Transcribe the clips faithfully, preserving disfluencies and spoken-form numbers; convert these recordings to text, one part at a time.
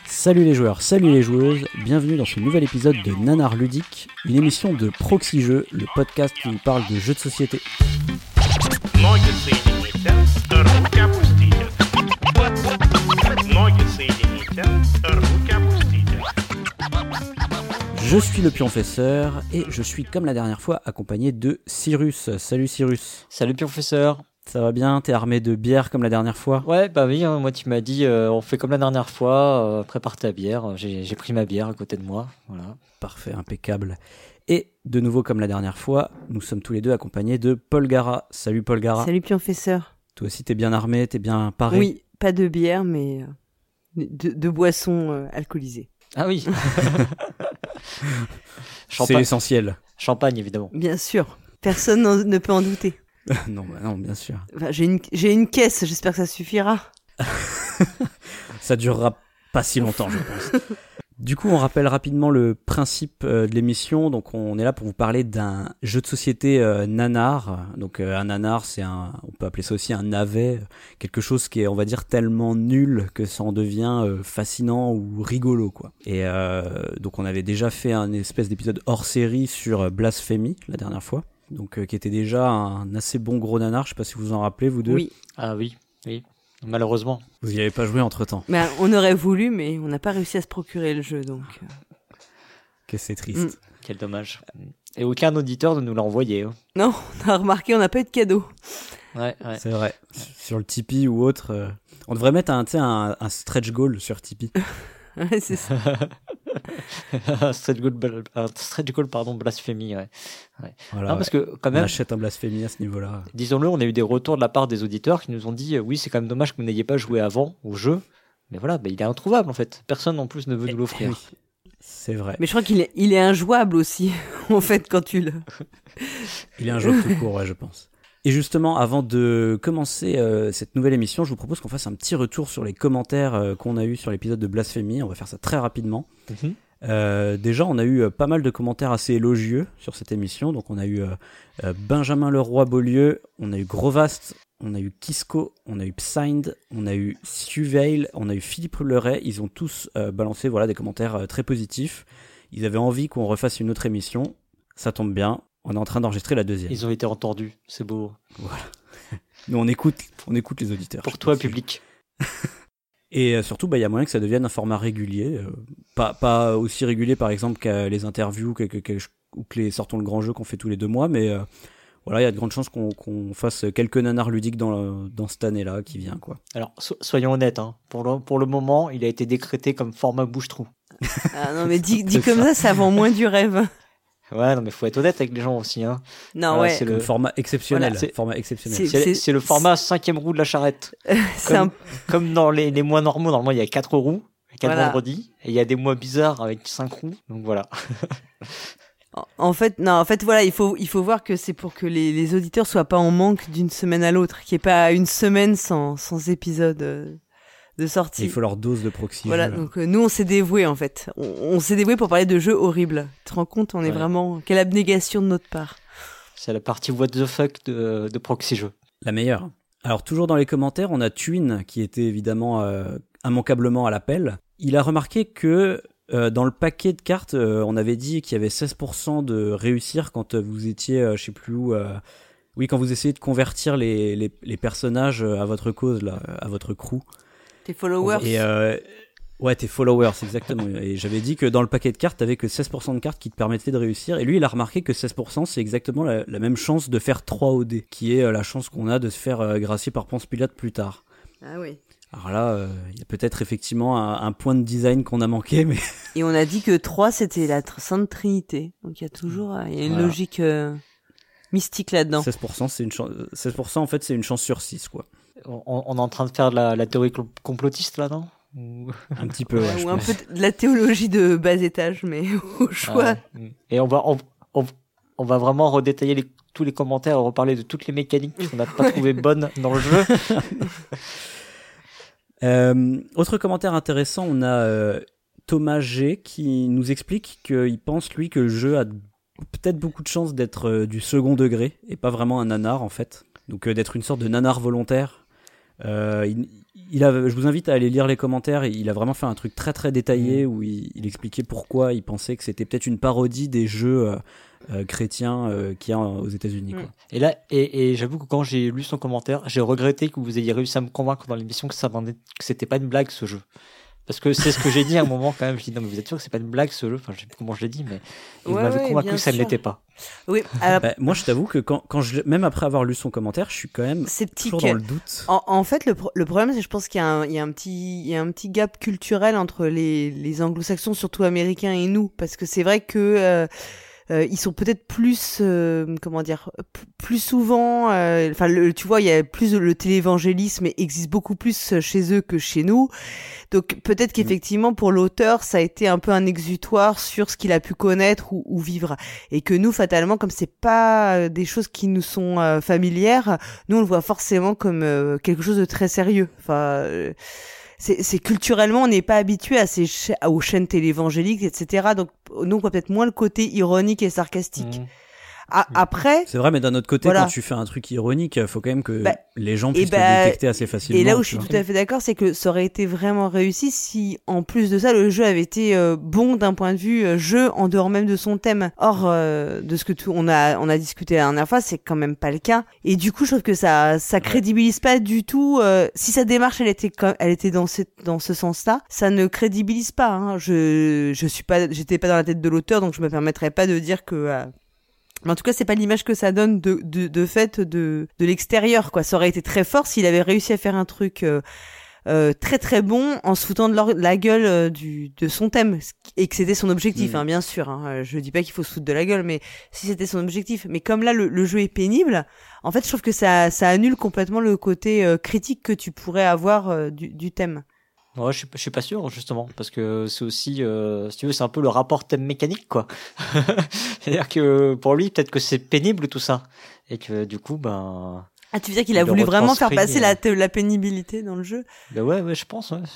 Salut les joueurs, salut les joueuses, bienvenue dans ce nouvel épisode de Nanar Ludique, une émission de Proxy Jeux, le podcast qui vous parle de jeux de société. Je suis le Pionfesseur et je suis comme la dernière fois accompagné de Cyrus. Salut Cyrus. Salut Pionfesseur. Ça va bien? T'es armé de bière comme la dernière fois? Ouais, bah oui, hein, moi tu m'as dit euh, on fait comme la dernière fois, euh, prépare ta bière. J'ai, j'ai pris ma bière à côté de moi. Voilà. Parfait, impeccable. Et de nouveau comme la dernière fois, nous sommes tous les deux accompagnés de Paul Gara. Salut Paul Gara. Salut Pionfesseur. Toi aussi t'es bien armé, t'es bien paré? Oui, pas de bière, mais euh, de, de boissons euh, alcoolisées. Ah oui. C'est l'essentiel. Champagne évidemment. Bien sûr, personne n'en- ne peut en douter. non, bah non, bien sûr. Enfin, j'ai, une, j'ai une caisse, j'espère que ça suffira. Ça durera pas si longtemps, je pense. Du coup, on rappelle rapidement le principe euh, de l'émission. Donc, on est là pour vous parler d'un jeu de société euh, nanar. Donc, euh, un nanar, c'est un, on peut appeler ça aussi un navet, quelque chose qui est, on va dire, tellement nul que ça en devient euh, fascinant ou rigolo, quoi. Et euh, donc, on avait déjà fait un espèce d'épisode hors série sur euh, Blasphemy la dernière fois. Donc, euh, qui était déjà un assez bon gros nanar. Je sais pas si vous vous en rappelez, vous deux. Oui, Ah oui, oui. Malheureusement. Vous y avez pas joué entre temps. mais on aurait voulu, mais on n'a pas réussi à se procurer le jeu, donc... euh. Que c'est triste. Mm. Quel dommage. Et aucun auditeur ne nous l'a envoyé. Hein. Non, on a remarqué, on n'a pas eu de cadeau. Ouais, ouais. C'est vrai. Sur le Tipeee ou autre, euh, on devrait mettre un, tu sais, un, un stretch goal sur Tipeee. Ouais, c'est ça. stretch goal, bl- euh, stretch goal, pardon, blasphémie. Ouais. Ouais. Voilà, non, parce que quand on même, achète un blasphémie à ce niveau-là. disons-le, on a eu des retours de la part des auditeurs qui nous ont dit euh, oui, c'est quand même dommage que vous n'ayez pas joué avant au jeu. Mais voilà, bah, il est introuvable en fait. Personne en plus ne veut nous l'offrir. Oui, c'est vrai. Mais je crois qu'il est, il est injouable aussi, en fait, quand tu le... Il est un jeu tout court, ouais, je pense. Et justement, avant de commencer euh, cette nouvelle émission, je vous propose qu'on fasse un petit retour sur les commentaires euh, qu'on a eu sur l'épisode de Blasphemy. On va faire ça très rapidement. Mhm. Euh, déjà, on a eu euh, pas mal de commentaires assez élogieux sur cette émission. Donc, on a eu euh, euh, Benjamin Leroy-Beaulieu, on a eu Grovast, on a eu Kisco, on a eu Psynd, on a eu Suveil, on a eu Philippe Leray. Ils ont tous euh, balancé voilà, des commentaires euh, très positifs. Ils avaient envie qu'on refasse une autre émission. Ça tombe bien, on est en train d'enregistrer la deuxième. Ils ont été entendus, c'est beau. Voilà. Nous, on écoute, on écoute les auditeurs. Pour Je toi, pense que- public. Et euh, surtout, bah, il y a moyen que ça devienne un format régulier. euh, pas, pas aussi régulier, par exemple, qu'à les interviews que, que, que, ou que les Sortons le Grand Jeu qu'on fait tous les deux mois. Mais euh, voilà, il y a de grandes chances qu'on, qu'on fasse quelques nanars ludiques dans, le- dans cette année-là qui vient, quoi. Alors, so- soyons honnêtes, hein. pour, le, pour le moment, il a été décrété comme format bouche-trou. Ah non, mais dit, dit C'est comme ça, ça vend moins du rêve. Ouais, non, mais faut être honnête avec les gens aussi. Hein. Non, Voilà, ouais, c'est Comme le, format exceptionnel. Voilà, c'est- format exceptionnel. c'est- c'est, c'est le format cinquième roue de la charrette. c'est Comme, un... comme dans les, les mois normaux, normalement, il y a quatre roues, quatre Voilà. vendredis, et il y a des mois bizarres avec cinq roues. Donc voilà. En- En fait, non, en fait, voilà, il faut, il faut voir que c'est pour que les, les auditeurs soient pas en manque d'une semaine à l'autre, qu'il n'y ait pas une semaine sans, sans épisode euh, de Et sortie. il faut leur dose de proxy. Voilà, jeu, là. donc euh, nous, on s'est dévoués, en fait. On, on s'est dévoués pour parler de jeux horribles. Tu te rends compte, on est Ouais. vraiment... Quelle abnégation de notre part. C'est la partie what the fuck de, de Proxy Jeux. La meilleure. Alors, toujours dans les commentaires, on a Twin, qui était évidemment euh, immanquablement à l'appel. Il a remarqué que euh, dans le paquet de cartes, euh, on avait dit qu'il y avait seize pour cent de réussir quand euh, vous étiez, euh, je sais plus où... euh, oui, quand vous essayez de convertir les, les, les personnages euh, à votre cause, là, à votre crew. Tes followers. Et euh, ouais, tes followers, exactement. Et j'avais dit que dans le paquet de cartes, t'avais que seize pour cent de cartes qui te permettaient de réussir. Et lui, il a remarqué que seize pour cent, c'est exactement la, la même chance de faire trois O D, qui est euh, la chance qu'on a de se faire euh, gracier par Ponce Pilate plus tard. Ah oui. Alors là, euh, il y a peut-être effectivement un, un point de design qu'on a manqué, mais Et on a dit que trois, c'était la tr- Sainte Trinité. Donc il y a toujours euh, il y a une Voilà. logique euh, mystique là-dedans. seize pour cent, c'est une chance, seize pour cent en fait, c'est une chance sur six, quoi. On, on est en train de faire de la, la théorie cl- complotiste là, non Ou- Un petit peu, ouais, Ouais, je ou un pense. peu de la théologie de bas étage, mais au choix. Ah, et on va, on, on, on va vraiment redétailler les, tous les commentaires et reparler de toutes les mécaniques qu'on n'a pas trouvé bonnes dans le jeu. Euh, autre commentaire intéressant, on a euh, Thomas G qui nous explique qu'il pense lui que le jeu a peut-être beaucoup de chances d'être euh, du second degré et pas vraiment un nanar en fait. Donc euh, d'être une sorte de nanar volontaire. Euh, il, il a, je vous invite à aller lire les commentaires. Il a vraiment fait un truc très très détaillé mmh. où il, il expliquait pourquoi il pensait que c'était peut-être une parodie des jeux euh, euh, chrétiens euh, qu'il y a aux États-Unis. Quoi. Et là, et, et j'avoue que quand j'ai lu son commentaire, j'ai regretté que vous ayez réussi à me convaincre dans l'émission que ça que c'était pas une blague ce jeu. Parce que c'est ce que j'ai dit à un moment quand même. Je dis non mais vous êtes sûr que c'est pas une blague ce jeu. Enfin je sais plus comment je l'ai dit, mais vous ouais, m'avez ouais, convaincu que ça sûr. ne l'était pas. Oui. Alors... Bah, moi je t'avoue que quand, quand je, même après avoir lu son commentaire, je suis quand même sceptique. toujours dans le doute. En, en fait, le, pro- le problème, c'est que je pense qu'il y a un, il y a un petit, il y a un petit gap culturel entre les, les anglo-saxons, surtout américains, et nous, parce que c'est vrai que euh, euh, ils sont peut-être plus, euh, comment dire, p- plus souvent, enfin, euh, tu vois, il y a plus le télévangélisme existe beaucoup plus chez eux que chez nous. Donc peut-être qu'effectivement pour l'auteur ça a été un peu un exutoire sur ce qu'il a pu connaître ou, ou vivre, et que nous fatalement comme c'est pas des choses qui nous sont euh, familières, nous on le voit forcément comme euh, quelque chose de très sérieux. Enfin, euh, c'est, c'est culturellement on n'est pas habitué à ces cha- aux chaînes télévangéliques, et cetera. Donc nous on voit peut-être moins le côté ironique et sarcastique. Mmh. A- après, c'est vrai, mais d'un autre côté, voilà. quand tu fais un truc ironique, il faut quand même que bah, les gens puissent bah, le détecter assez facilement. Et là où je suis vois. tout à fait d'accord, c'est que ça aurait été vraiment réussi si, en plus de ça, le jeu avait été euh, bon d'un point de vue euh, jeu en dehors même de son thème. Or, euh, de ce que tout, on a on a discuté la dernière fois, c'est quand même pas le cas. Et du coup, je trouve que ça ça crédibilise pas du tout. Euh, si sa démarche, elle était elle était dans ce dans ce sens-là, ça ne crédibilise pas. Hein. Je je suis pas j'étais pas dans la tête de l'auteur, donc je me permettrais pas de dire que euh, mais en tout cas, c'est pas l'image que ça donne de, de, de fait de, de l'extérieur, quoi. Ça aurait été très fort s'il avait réussi à faire un truc euh, euh, très très bon en se foutant de, leur, de la gueule euh, du, de son thème, et que c'était son objectif, mmh. hein, bien sûr. Hein. Je dis pas qu'il faut se foutre de la gueule, mais si c'était son objectif. Mais comme là, le, le jeu est pénible, en fait, je trouve que ça, ça annule complètement le côté euh, critique que tu pourrais avoir euh, du, du thème. Ouais, je suis, je suis pas sûr justement parce que c'est aussi, euh, si tu veux, c'est un peu le rapport thème mécanique quoi. C'est-à-dire que pour lui, peut-être que c'est pénible tout ça et que du coup, ben. Ah, tu veux dire qu'il a voulu vraiment faire passer la, la pénibilité dans le jeu? Ben ouais, ouais, je pense. Ouais.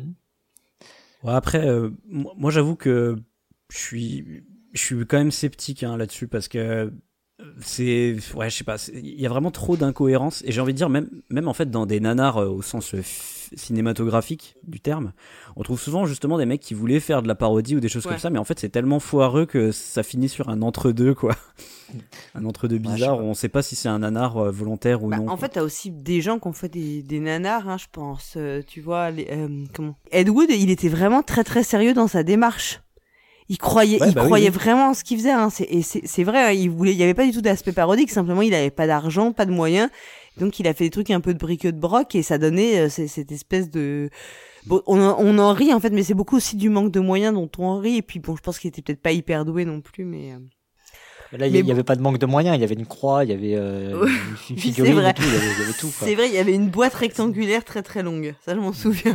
Ouais, après, euh, moi, j'avoue que je suis, je suis quand même sceptique hein, là-dessus parce que. C'est ouais je sais pas il y a vraiment trop d'incohérences et j'ai envie de dire même même en fait dans des nanars euh, au sens euh, f- cinématographique du terme on trouve souvent justement des mecs qui voulaient faire de la parodie ou des choses ouais. comme ça mais en fait c'est tellement foireux que ça finit sur un entre-deux quoi un entre-deux bizarre ouais, où on sait pas si c'est un nanar euh, volontaire ou bah, non en quoi. Fait t'as aussi des gens qui ont fait des, des nanars hein, je pense euh, tu vois les, euh, comment Ed Wood il était vraiment très très sérieux dans sa démarche. Il croyait, ouais, il bah croyait oui, oui. vraiment en ce qu'il faisait. Hein. C'est, et c'est, c'est vrai, hein, il voulait, il y avait pas du tout d'aspect parodique. Simplement, il avait pas d'argent, pas de moyens. Donc, il a fait des trucs un peu de briquet de broc et ça donnait euh, c'est, cette espèce de. Bon, on, on en rit en fait, mais c'est beaucoup aussi du manque de moyens dont on en rit. Et puis bon, je pense qu'il était peut-être pas hyper doué non plus, mais. Euh... Là, il n'y avait pas de manque de moyens. Il y avait une croix, il y avait euh, une figurine et tout. Il y avait, il y avait tout. Quoi. C'est vrai, il y avait une boîte rectangulaire très très longue. Ça, je m'en souviens.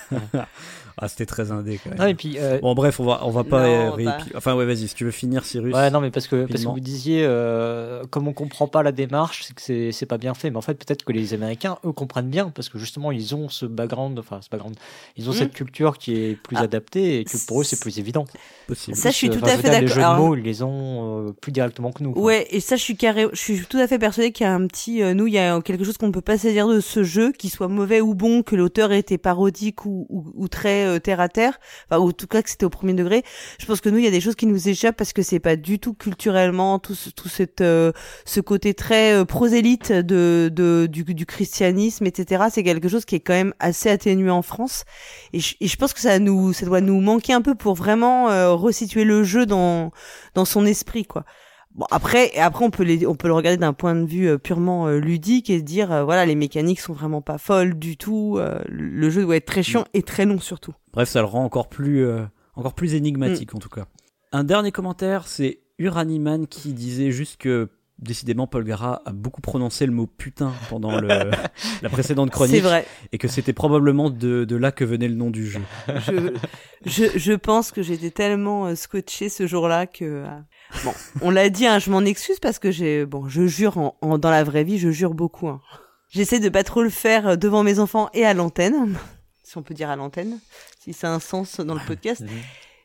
Ah, c'était très indé quand même. Non, et puis, euh... bon, bref, on va, on va pas. Non, ré- bah... Enfin, ouais, vas-y, si tu veux finir, Cyrus. Ouais, non, mais parce que, parce que vous disiez, euh, comme on comprend pas la démarche, c'est que c'est, c'est pas bien fait. Mais en fait, peut-être que les Américains, eux, comprennent bien, parce que justement, ils ont ce background, enfin, ce background, ils ont mmh. cette culture qui est plus ah. adaptée et que pour eux, c'est plus évident. Possible. Ça, je suis tout enfin, à fait d'accord. Les jeux de mots, ils les ont euh, plus directement que nous. Quoi. Ouais, et ça, je suis carré, je suis tout à fait persuadée qu'il y a un petit, euh, nous, il y a quelque chose qu'on ne peut pas saisir de ce jeu, qu'il soit mauvais ou bon, que l'auteur ait été parodique ou, ou, ou très euh, terre à terre. Enfin, ou en tout cas que c'était au premier degré. Je pense que nous, il y a des choses qui nous échappent parce que c'est pas du tout culturellement tout ce, tout cette, euh, ce côté très euh, prosélyte de, de du, du christianisme, et cetera. C'est quelque chose qui est quand même assez atténué en France. Et je, et je pense que ça nous, ça doit nous manquer un peu pour vraiment euh, resituer le jeu dans dans son esprit, quoi. Bon, après, après on peut les, on peut le regarder d'un point de vue euh, purement euh, ludique et se dire, euh, voilà, les mécaniques sont vraiment pas folles du tout. Euh, le jeu doit être très chiant et très long surtout. Bref, ça le rend encore plus, euh, encore plus énigmatique mm. en tout cas. Un dernier commentaire, c'est Uraniman qui disait juste que décidément Paul Gara a beaucoup prononcé le mot putain pendant le, la précédente chronique. C'est vrai. Et que c'était probablement de, de là que venait le nom du jeu. Je, je, je pense que j'étais tellement euh, scotché ce jour-là que. Euh... Bon, on l'a dit, hein, je m'en excuse parce que j'ai, bon, je jure en, en, dans la vraie vie, je jure beaucoup. Hein. J'essaie de pas trop le faire devant mes enfants et à l'antenne, si on peut dire à l'antenne, si ça a un sens dans le podcast.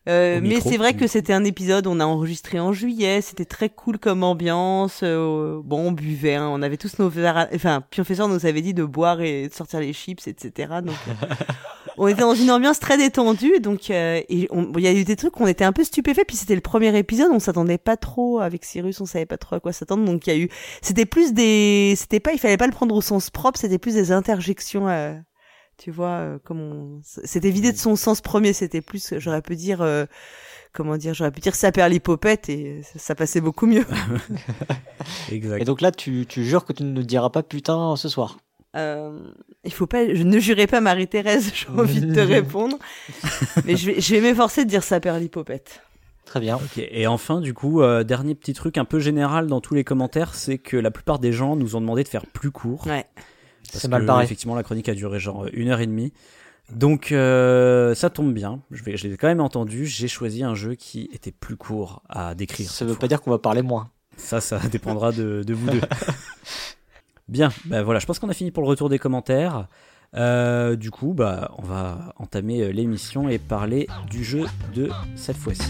Euh, Au mais micro. c'est vrai que c'était un épisode, on a enregistré en juillet, c'était très cool comme ambiance. Euh, bon, on buvait, hein, on avait tous nos verres, à- enfin, Professeur nous avait dit de boire et de sortir les chips, et cetera. Donc, euh, on était dans une ambiance très détendue, donc euh, et on- il y a eu des trucs, on était un peu stupéfaits. Puis c'était le premier épisode, on s'attendait pas trop avec Cyrus, on savait pas trop à quoi s'attendre. Donc il y a eu, c'était plus des, c'était pas, il fallait pas le prendre au sens propre, c'était plus des interjections. Euh, tu vois, euh, comme on... c'était vidé de son sens premier, c'était plus, j'aurais pu dire, euh, comment dire, j'aurais pu dire saperlipopette et ça, ça passait beaucoup mieux. Exact. Et donc là, tu, tu jures que tu ne diras pas putain ce soir. Euh, il faut pas, je ne jurais pas Marie-Thérèse, j'ai envie de te répondre, mais je vais, je vais m'efforcer de dire saperlipopette. Très bien. Ok. Et enfin, du coup, euh, dernier petit truc un peu général dans tous les commentaires, c'est que la plupart des gens nous ont demandé de faire plus court. Ouais. Parce C'est mal que, barré. effectivement, la chronique a duré genre une heure et demie. Donc, euh, ça tombe bien. Je, vais, je l'ai quand même entendu. J'ai choisi un jeu qui était plus court à décrire. Ça cette veut fois. pas dire qu'on va parler moins. Ça, ça dépendra de, de vous deux. Bien, bah voilà, je pense qu'on a fini pour le retour des commentaires. Euh, du coup, bah, on va entamer l'émission et parler du jeu de cette fois-ci.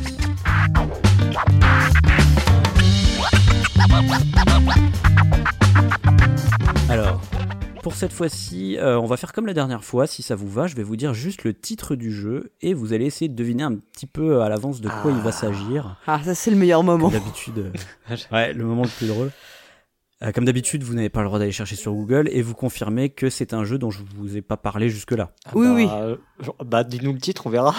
Alors, pour cette fois-ci, euh, on va faire comme la dernière fois, si ça vous va, je vais vous dire juste le titre du jeu et vous allez essayer de deviner un petit peu à l'avance de quoi Ah. il va s'agir. Ah, ça c'est le meilleur moment. Comme d'habitude, euh, ouais, le moment le plus drôle. Euh, comme d'habitude, vous n'avez pas le droit d'aller chercher sur Google et vous confirmez que c'est un jeu dont je vous ai pas parlé jusque-là. Ah Oui, bah, oui. euh, genre, bah, dis-nous le titre, on verra.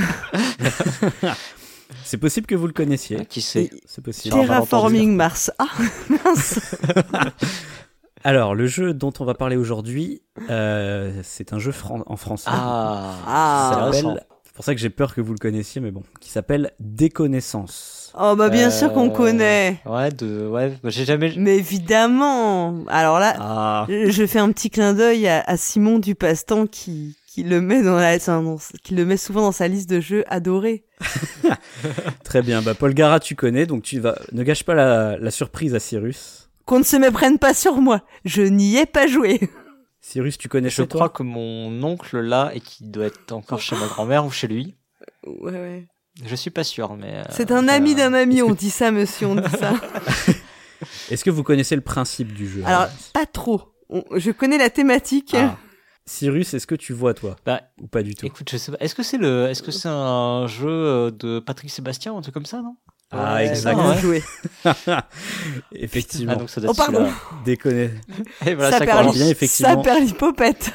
C'est possible que vous le connaissiez. Qui sait C'est possible. Sur un Terraforming Mars. Ah, mince. Alors, le jeu dont on va parler aujourd'hui, euh, c'est un jeu fran- en français. Ah, Ah. c'est Qui intéressant. s'appelle- c'est pour ça que j'ai peur que vous le connaissiez, mais bon, qui s'appelle Déconnaissance. Oh bah bien Euh, sûr qu'on connaît. Ouais, de, ouais, bah, j'ai jamais. Mais évidemment. Alors là, Ah, je je fais un petit clin d'œil à, à Simon du Passe-Temps qui qui le met dans la, enfin, dans- qui le met souvent dans sa liste de jeux adorés. très bien. Bah, Paul Gara, tu connais, donc tu vas. Ne gâche pas la, la surprise à Cyrus. Qu'on ne se méprenne pas sur moi. Je n'y ai pas joué. Cyrus, tu connais Je chez crois toi que mon oncle là, et qui doit être encore chez ma grand-mère ou chez lui. Ouais, ouais. Je suis pas sûr, mais. euh, C'est un je- ami d'un ami, est-ce que on dit ça, monsieur, on dit ça. Est-ce que vous connaissez le principe du jeu Alors, pas trop. On- je connais la thématique. Ah. Cyrus, est-ce que tu vois toi Bah, ou pas du tout? écoute, je sais pas. Est-ce que c'est le, est-ce que c'est un jeu euh, de Patrick Sébastien ou un truc comme ça, non? Ah, Ouais, exact. non, Bien ouais. joué. Effectivement. Ah, donc ça doit Oh être pardon. celui-là. Déconner. Et voilà, ça ça perd commence. bien, effectivement. Ça perd l'hypopète.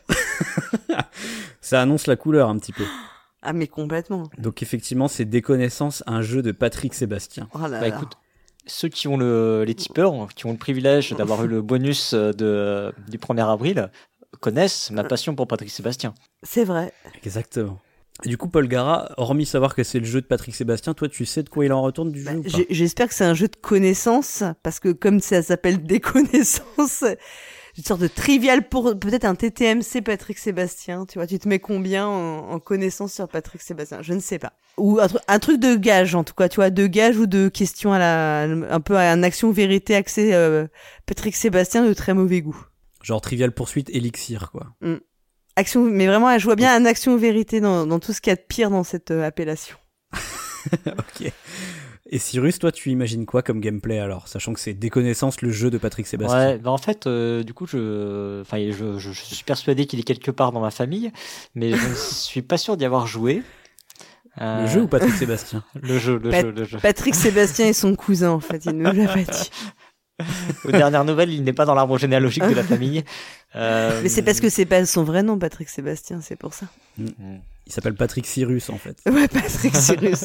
Ça annonce la couleur un petit peu. Ah mais complètement. Donc effectivement, c'est Déconnaissance, un jeu de Patrick Sébastien. Oh là Bah là. écoute, ceux qui ont le, les tipeurs, qui ont le privilège d'avoir eu le bonus de, du premier avril, connaissent ma passion pour Patrick Sébastien. C'est vrai. Exactement. Et du coup, Paul Gara, hormis savoir que c'est le jeu de Patrick Sébastien, toi, tu sais de quoi il en retourne du Bah, jeu ou pas j'ai- J'espère que c'est un jeu de connaissances, parce que comme ça s'appelle des connaissances, une sorte de trivial pour peut-être un T T M C Patrick Sébastien. Tu vois, tu te mets combien en, en connaissances sur Patrick Sébastien? Je ne sais pas. Ou un, tru- un truc de gage en tout cas, tu vois, de gage ou de question à la, un peu à un action vérité axé euh, Patrick Sébastien de très mauvais goût. Genre Trivial Poursuite, Elixir, quoi. Action, mais vraiment, je vois bien un action vérité dans, dans tout ce qu'il y a de pire dans cette euh, appellation. Ok. Et Cyrus, toi, tu imagines quoi comme gameplay alors, sachant que c'est Déconnaissance, le jeu de Patrick Sébastien? Ouais, bah en fait, euh, du coup, je, enfin, je, je, je suis persuadé qu'il est quelque part dans ma famille, mais je ne suis pas sûr d'y avoir joué. Euh, Le jeu ou Patrick Sébastien? Le jeu, le Pat- jeu, le jeu. Patrick Sébastien et son cousin, en fait, il nous l'a pas dit. Aux dernières nouvelles, il n'est pas dans l'arbre généalogique de la famille. Euh, Mais c'est parce que c'est pas son vrai nom, Patrick Sébastien, c'est pour ça. Mm. Il s'appelle Patrick Cyrus, en fait. Ouais, Patrick Cyrus.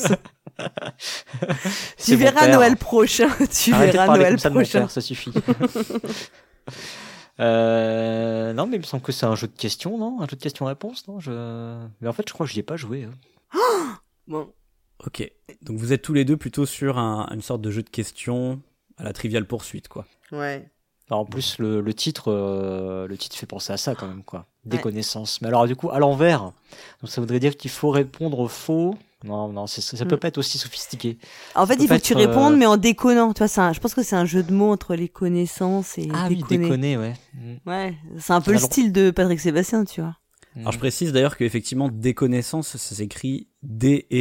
C'est Tu mon verras père. Noël prochain. Tu Arrêtez de verras parler Noël comme ça de mon prochain. père, ça suffit. euh, non, mais il me semble que c'est un jeu de questions, non? Un jeu de questions-réponses, non? Je... Mais en fait, je crois que je n'y ai pas joué. hein. Bon. Ok. Donc vous êtes tous les deux plutôt sur un- une sorte de jeu de questions à la Trivial Poursuite, quoi. Ouais. Alors, en plus, le, le titre, euh, le titre fait penser à ça quand même, quoi. Des connaissances. Mais alors, du coup, à l'envers. Donc, ça voudrait dire qu'il faut répondre faux. Non, non, c'est- ça peut Mm. pas être aussi sophistiqué. En fait, peut il faut pas que tu être, euh, répondes, mais en déconnant. Tu vois, c'est un- je pense que c'est un jeu de mots entre les connaissances et Ah oui, déconner. déconner, ouais. Mm. Ouais, c'est un peu le Alors- style de Patrick Sébastien, tu vois. Mm. Alors je précise d'ailleurs qu'effectivement Déconnaissance, ça s'écrit D E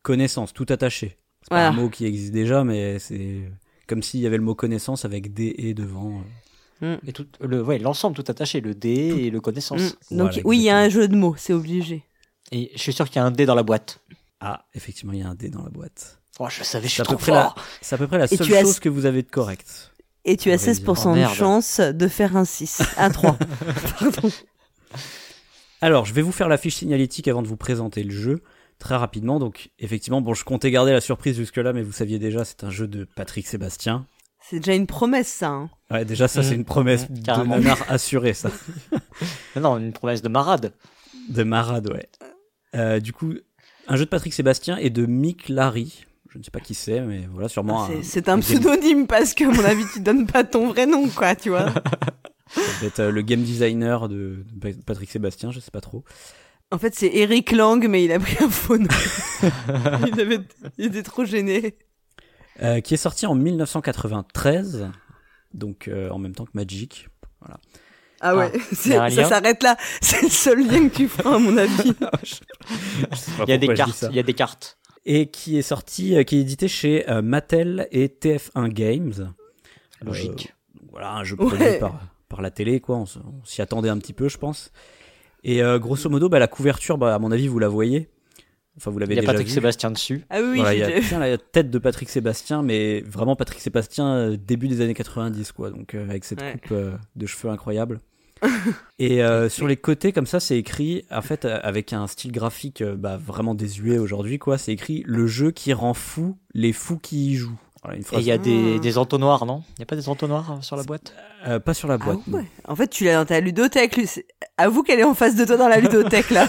connaissance, tout attaché. C'est Voilà. pas un mot qui existe déjà, mais c'est comme s'il y avait le mot connaissance avec D et devant. Mm. Et tout, le, ouais, l'ensemble tout attaché, le D et le connaissance. Mm. Donc Voilà, oui, il y a un exactement. jeu de mots, c'est obligé. Et je suis sûr qu'il y a un D dans la boîte. Ah, effectivement, il y a un D dans la boîte. Oh, je savais, je C'est suis à peu trop près la, fort. c'est à peu près la Et seule tu as- chose que vous avez de correct. Et tu as On va seize pour cent dire. Oh, de merde. chance de faire un six. Un trois. Pardon. Alors, je vais vous faire la fiche signalétique avant de vous présenter le jeu, très rapidement. Donc, effectivement, bon, je comptais garder la surprise jusque-là, mais vous saviez déjà, c'est un jeu de Patrick Sébastien. C'est déjà une promesse, ça. Hein. Ouais, déjà, ça, Mmh. c'est une promesse Mmh, de carrément. nanar assurée, ça. Non, une promesse de marade. De marade, ouais. Euh, du coup, un jeu de Patrick Sébastien et de Mick Larry. Je ne sais pas qui c'est, mais voilà, sûrement. C'est, un, c'est un game- pseudonyme parce que, à mon avis, tu donnes pas ton vrai nom, quoi, tu vois. Ça doit être euh, le game designer de, de Patrick Sébastien, je sais pas trop. En fait, c'est Eric Lang, mais il a pris un faux nom. il, avait... il était trop gêné. Euh, qui est sorti en mille neuf cent quatre-vingt-treize, donc euh, en même temps que Magic. Voilà. Ah ouais, Ah, c'est- y a un ça lien s'arrête là. C'est le seul lien que tu feras, à mon avis. Je sais pas Il y a des pourquoi je dis cartes. ça. Il y a des cartes. Et qui est sorti, euh, qui est édité chez euh, Mattel et T F un Games. Logique. Euh, voilà, un jeu produit Ouais. par, par la télé, quoi. On, s- on s'y attendait un petit peu, je pense. Et euh, grosso modo, bah, la couverture, bah, à mon avis, vous la voyez. Enfin, vous l'avez Il y a déjà Patrick vu. Sébastien dessus. Ah oui, oui, Voilà, il y j'ai a déjà vu. tiens, la tête de Patrick Sébastien, mais vraiment Patrick Sébastien euh, début des années quatre-vingt-dix, quoi. Donc euh, avec cette Ouais. coupe euh, de cheveux incroyable. Et euh, sur les côtés, comme ça, c'est écrit, en fait, euh, avec un style graphique euh, bah, vraiment désuet aujourd'hui, quoi. C'est écrit le jeu qui rend fou les fous qui y jouent. Voilà, une Et phrase. il y a des, Ah. des entonnoirs, non? Il n'y a pas des entonnoirs euh, sur la boîte? Euh, pas sur la Ah boîte. non. ouais. En fait, tu l'as dans ta ludothèque. lui. C'est- Avoue qu'elle est en face de toi dans la ludothèque, là.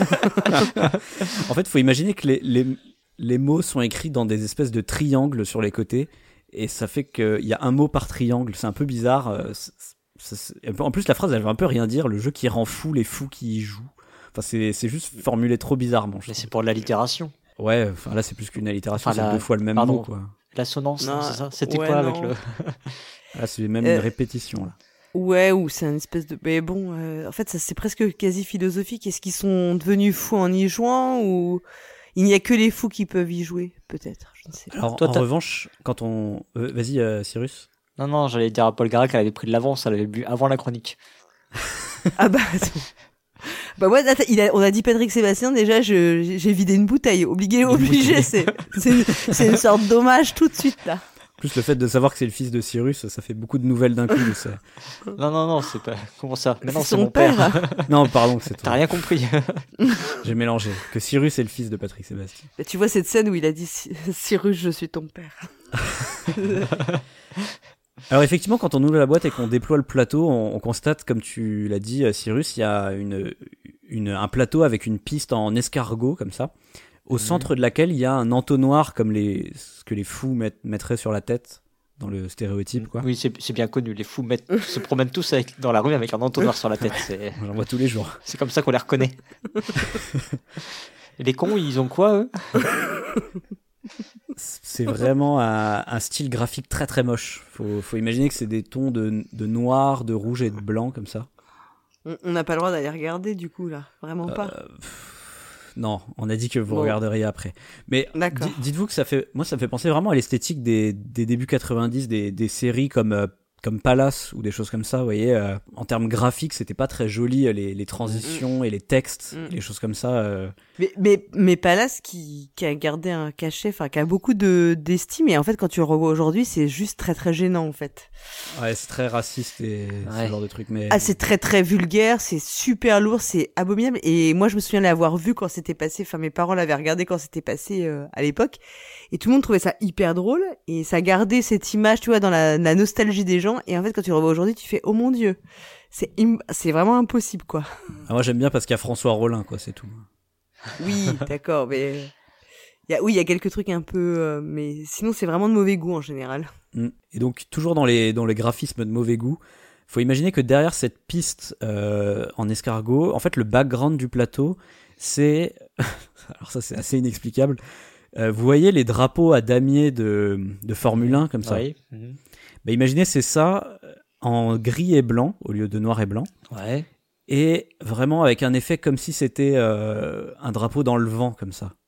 En fait, faut imaginer que les, les, les mots sont écrits dans des espèces de triangles sur les côtés. Et ça fait qu'il y a un mot par triangle. C'est un peu bizarre. euh, c'est- c'est- c'est- En plus, la phrase, elle veut un peu rien dire. Le jeu qui rend fou les fous qui y jouent. Enfin, c'est c'est juste formulé trop bizarrement. je Mais trouve. c'est pour de l'allitération. Ouais, enfin là, c'est plus qu'une allitération. Enfin, c'est la- deux fois le même pardon. mot, quoi. L'assonance, Non, c'est ça? C'était ouais, quoi non. avec le. Là, c'est même Euh, une répétition, là. Ouais, ou c'est une espèce de. Mais bon, euh, en fait, ça c'est presque quasi philosophique. Est-ce qu'ils sont devenus fous en y jouant ou il n'y a que les fous qui peuvent y jouer, peut-être. Je ne sais pas. Alors, Toi, en t'as- revanche, quand on. euh, Vas-y, euh, Cyrus. Non, non, j'allais dire à Paul Garac qu'elle avait pris de l'avance, elle avait bu avant la chronique. Ah bah. attends. Bah ouais, attends, il a, on a dit Patrick Sébastien. Déjà, je, j'ai j'ai vidé une bouteille. Obligé, obligé. C'est, c'est, une, c'est une sorte d'hommage tout de suite là. Plus le fait de savoir que c'est le fils de Cyrus, ça fait beaucoup de nouvelles d'un coup. ça. Non, non, non, c'est pas. Comment ça? Mais non, C'est c'est son mon père. Non, pardon, c'est T'as toi. rien compris. J'ai mélangé. Que Cyrus est le fils de Patrick Sébastien. Bah, tu vois cette scène où il a dit Cy- Cyrus, je suis ton père. Alors effectivement, quand on ouvre la boîte et qu'on déploie le plateau, on, on constate, comme tu l'as dit, euh, Cyrus, il y a une, une, un plateau avec une piste en escargot, comme ça, au Mhm. centre de laquelle il y a un entonnoir, comme les, ce que les fous mettent, mettraient sur la tête, dans le stéréotype, quoi. Oui, c'est c'est bien connu. Les fous mettent, se promènent tous avec, dans la rue avec un entonnoir sur la tête. C'est J'en vois tous les jours. c'est comme ça qu'on les reconnaît. Et les cons, ils ont quoi, eux? C'est vraiment un, un style graphique très très moche. Faut, faut imaginer que c'est des tons de, de noir, de rouge et de blanc, comme ça. On on n'a pas le droit d'aller regarder du coup là, vraiment pas. Euh, pff, non, on a dit que vous Bon. regarderiez après. Mais D'accord. di- dites-vous que ça fait, moi, ça me fait penser vraiment à l'esthétique des, des débuts quatre-vingt-dix, des, des séries comme euh, comme Palace ou des choses comme ça. Vous voyez, euh, en termes graphiques, c'était pas très joli, les, les transitions et les textes, Mm. les choses comme ça. euh. Mais, mais, mais Palace qui, qui a gardé un cachet, enfin qui a beaucoup de d'estime, et en fait quand tu le revois aujourd'hui, c'est juste très très gênant en fait. Ouais, c'est très raciste et Ouais. ce genre de truc. Mais Ah, c'est très très vulgaire, c'est super lourd, c'est abominable. Et moi je me souviens l'avoir vu quand c'était passé, enfin mes parents l'avaient regardé quand c'était passé euh, à l'époque, et tout le monde trouvait ça hyper drôle, et ça gardait cette image, tu vois, dans la, la nostalgie des gens. Et en fait quand tu le revois aujourd'hui, tu fais oh mon dieu, c'est im- c'est vraiment impossible quoi. Ah, moi j'aime bien parce qu'il y a François Rollin, quoi, c'est tout. Oui, d'accord, mais il y a, oui, il y a quelques trucs un peu, euh, mais sinon c'est vraiment de mauvais goût en général. Mm. Et donc toujours dans les dans les graphismes de mauvais goût, faut imaginer que derrière cette piste euh, en escargot, en fait le background du plateau, c'est alors ça c'est assez inexplicable. Euh, vous voyez les drapeaux à damier de de Formule un comme ça. Oui. Mhm. Bah, imaginez c'est ça euh, en gris et blanc au lieu de noir et blanc, Ouais. et vraiment avec un effet comme si c'était euh, un drapeau dans le vent comme ça.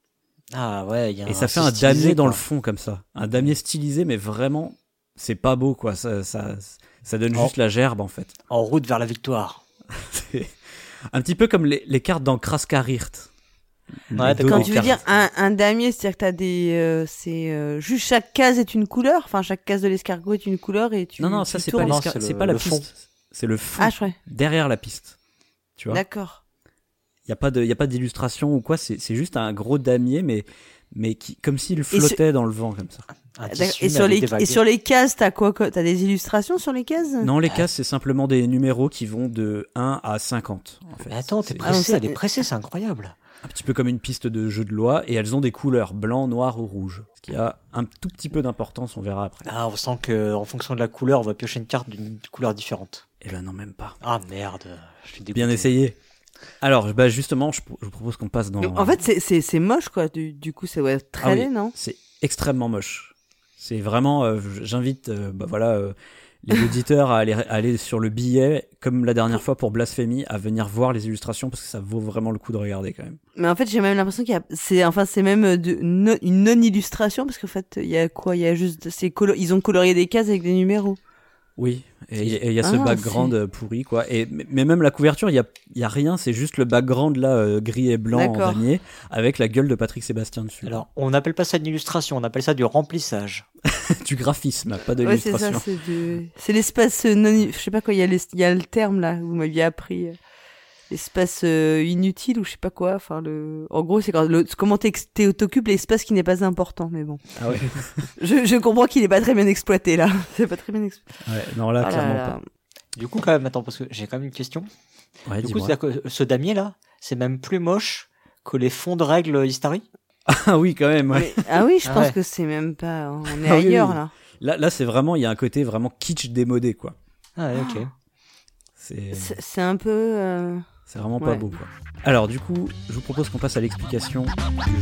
Ah ouais, il y a Et un ça fait c'est un stylisé, damier dans quoi. le fond comme ça. Un damier stylisé, mais vraiment, c'est pas beau, quoi. Ça, ça, ça donne Oh. juste la gerbe, en fait. En route vers la victoire. C'est un petit peu comme les, les cartes dans Kraskarirt. Les Ouais, dos d'accord. Quand des tu veux cartes. dire un, un damier, c'est-à-dire que t'as des, euh, c'est euh, juste chaque case est une couleur. Enfin, chaque case de l'escargot est une couleur et tu. Non, non, tu ça, c'est tournes. pas, Non, l'escar- c'est c'est le- pas la le fond. piste. C'est le fond, Ah, je crois. derrière la piste. Tu vois? D'accord. Il y a pas de, il y a pas d'illustration ou quoi. C'est, c'est juste un gros damier, mais, mais qui, comme s'il ce- flottait dans le vent, comme ça. Un D'accord. tissu, Et mais sur avec les des vagues. et sur les cases, t'as quoi quoi T'as des illustrations sur les cases? Non, les cases, c'est simplement des numéros qui vont de un à cinquante, en fait. Mais attends, t'es C'est Ah, non, pressé, ça- elle est pressée, c'est incroyable. un petit peu comme une piste de jeu de loi, et elles ont des couleurs, blanc, noir ou rouge. Ce qui a un tout petit peu d'importance, on verra après. Ah, on sent que en fonction de la couleur, on va piocher une carte d'une couleur différente. Eh ben non, même pas. Ah merde, je suis dégoûté. Bien essayé. Alors, bah justement, je, je vous propose qu'on passe dans... Donc, en fait, c'est c'est c'est moche quoi. Du, du coup, ça doit être très Ah oui. laid, non? C'est extrêmement moche. C'est vraiment... euh, j'invite euh, bah voilà, euh, les auditeurs à aller, à aller sur le billet, comme la dernière fois pour Blasphémie, à venir voir les illustrations, parce que ça vaut vraiment le coup de regarder quand même. Mais en fait, j'ai même l'impression qu'il y a, c'est, enfin, c'est même de, no- une non-illustration parce qu'en fait, il y a quoi? Il y a juste, c'est colo- ils ont colorié des cases avec des numéros. Oui, et il y a ce Ah, background euh, pourri, quoi. Et, mais même la couverture, il y a, il y a rien, c'est juste le background là, euh, gris et blanc en D'accord. damier, avec la gueule de Patrick Sébastien dessus. Alors, on n'appelle pas ça une illustration, on appelle ça du remplissage. Du graphisme, pas de Ouais, c'est ça, l'illustration. c'est du, c'est l'espace euh, non, je sais pas quoi, il y a l'es- il y a le terme là, vous m'aviez appris. euh, L'espace euh, inutile ou je sais pas quoi, enfin le, en gros, c'est quand le... comment t'ex- t'es- t'occupes l'espace qui n'est pas important, mais bon. Ah ouais. Je, je comprends qu'il est pas très bien exploité là. C'est pas très bien exploité. Ouais, non, là, Ah là clairement là. Du coup, quand même, attends, parce que j'ai quand même une question. pas. Ouais, Du coup, dis-moi. c'est-à-dire que ce damier là, c'est même plus moche que les fonds de règles Istari. Ah oui, quand même, ouais. Mais- ah oui, je Ah pense ouais. que c'est même pas, on est Ah oui, ailleurs oui. là. Là, là c'est vraiment, il y a un côté vraiment kitsch démodé, quoi. Ah ouais, ok. C'est, C'est c'est un peu. euh, c'est vraiment pas ouais. beau, quoi. Alors, du coup, je vous propose qu'on passe à l'explication du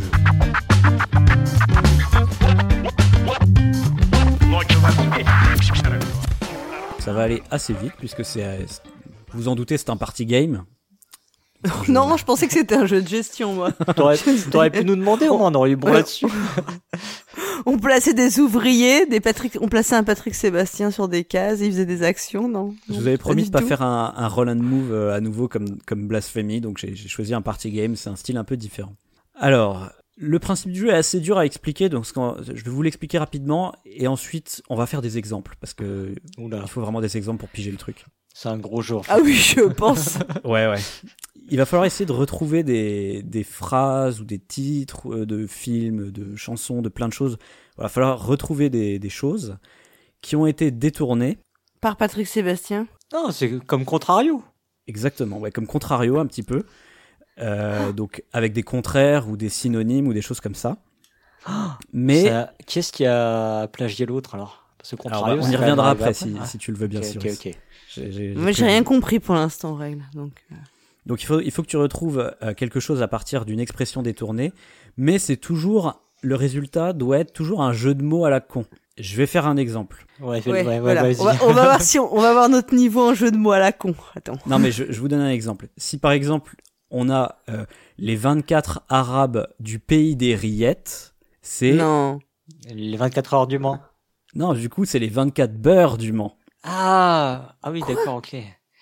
jeu. Ça va aller assez vite, puisque c'est, euh, vous vous en doutez, c'est un party game. Je- Non, je pensais que c'était un jeu de gestion, moi. T'aurais, t'aurais pu nous demander, au moins, on aurait eu bon Ouais. là-dessus. On plaçait des ouvriers, des Patrick, on plaçait un Patrick Sébastien sur des cases, et il faisait des actions, non? Je Non, vous avais promis du de pas tout. faire un, un roll and move euh, à nouveau comme, comme Blasphemy, donc j'ai, j'ai choisi un party game, c'est un style un peu différent. Alors, le principe du jeu est assez dur à expliquer, donc ce qu'on- je vais vous l'expliquer rapidement, et ensuite on va faire des exemples, parce que Oula, il faut vraiment des exemples pour piger le truc. c'est un gros jeu. en fait. Ah oui, je pense. Ouais, ouais. Il va falloir essayer de retrouver des, des phrases ou des titres euh, de films, de chansons, de plein de choses. Il va falloir retrouver des, des choses qui ont été détournées. Par Patrick Sébastien. Non, c'est comme Contrario. Exactement, ouais, comme contrario un petit peu. Euh, donc avec des contraires ou des synonymes ou des choses comme ça. Mais Ça- Qui est-ce qui a plagié l'autre alors? Parce que alors, Contrario, on c'est y quand reviendra même après arrivé si, Ah, si tu le veux bien ok, sûr. ok, ok. J'ai- j'ai- Moi, j'ai prévu. rien compris pour l'instant, aux règles. Donc, euh. Donc il faut, il faut que tu retrouves euh, quelque chose à partir d'une expression détournée, mais c'est toujours, le résultat doit être toujours un jeu de mots à la con. Je vais faire un exemple. Ouais, fais- Ouais, ouais, ouais, voilà. vas-y. On va, on va voir si on, on va voir notre niveau en jeu de mots à la con. Attends. Non mais je, je vous donne un exemple. Si par exemple on a euh, les vingt-quatre Arabes du pays des rillettes, c'est... Non. Les vingt-quatre heures du Mans. Non, du coup c'est les vingt-quatre beurres du Mans. Ah, ah oui, d'accord, ok.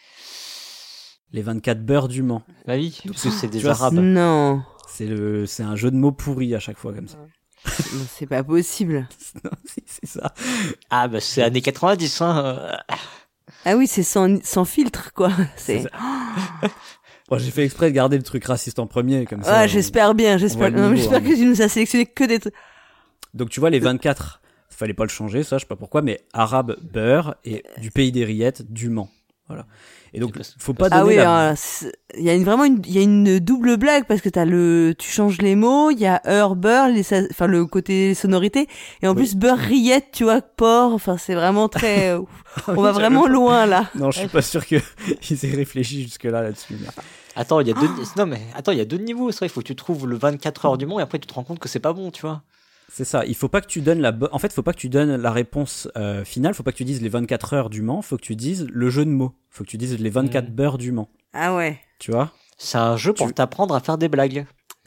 Les vingt-quatre beurres du Mans. Bah oui, parce que c'est des Tu vois, Arabes. Non. C'est, le, c'est un jeu de mots pourri à chaque fois comme ça. Non, c'est pas possible. Non, c'est, c'est ça. Ah bah c'est années quatre-vingt-dix, hein. euh. Ah oui, c'est sans, sans filtre, quoi. C'est. C'est ça. Bon, j'ai fait exprès de garder le truc raciste en premier comme ça. Ouais, on- j'espère bien. J'espère. voit le Non, mais niveau, j'espère hein, que tu nous as sélectionné que des. trucs. Donc tu vois les vingt-quatre, fallait pas le changer, ça je sais pas pourquoi, mais arabe beurre et du pays des rillettes du Mans. Voilà. Et donc C'est parce- faut pas donner Ah oui, la... alors, c'est- il y a une, vraiment une, il y a une double blague parce que t'as le, tu changes les mots, il y a heure, beurre, les, sa- enfin le côté sonorité, et en Oui. plus beurre, rillette, tu vois, porc, enfin c'est vraiment très, euh, on va J'avais vraiment pas- loin là. Non, je suis pas sûr que ils aient réfléchi jusque là là-dessus. mais- Attends, il y a deux. Non mais attends, il y a deux niveaux. C'est vrai, il faut que tu trouves le vingt-quatre heures du Mans et après tu te rends compte que c'est pas bon, tu vois. C'est ça. Il faut pas que tu donnes la bo- en fait, faut pas que tu donnes la réponse euh, finale. Faut pas que tu dises les vingt-quatre heures du Mans. Faut que tu dises le jeu de mots. Faut que tu dises les vingt-quatre Mm. beurres du Mans. Ah ouais. Tu vois? C'est un jeu pour Tu- t'apprendre à faire des blagues.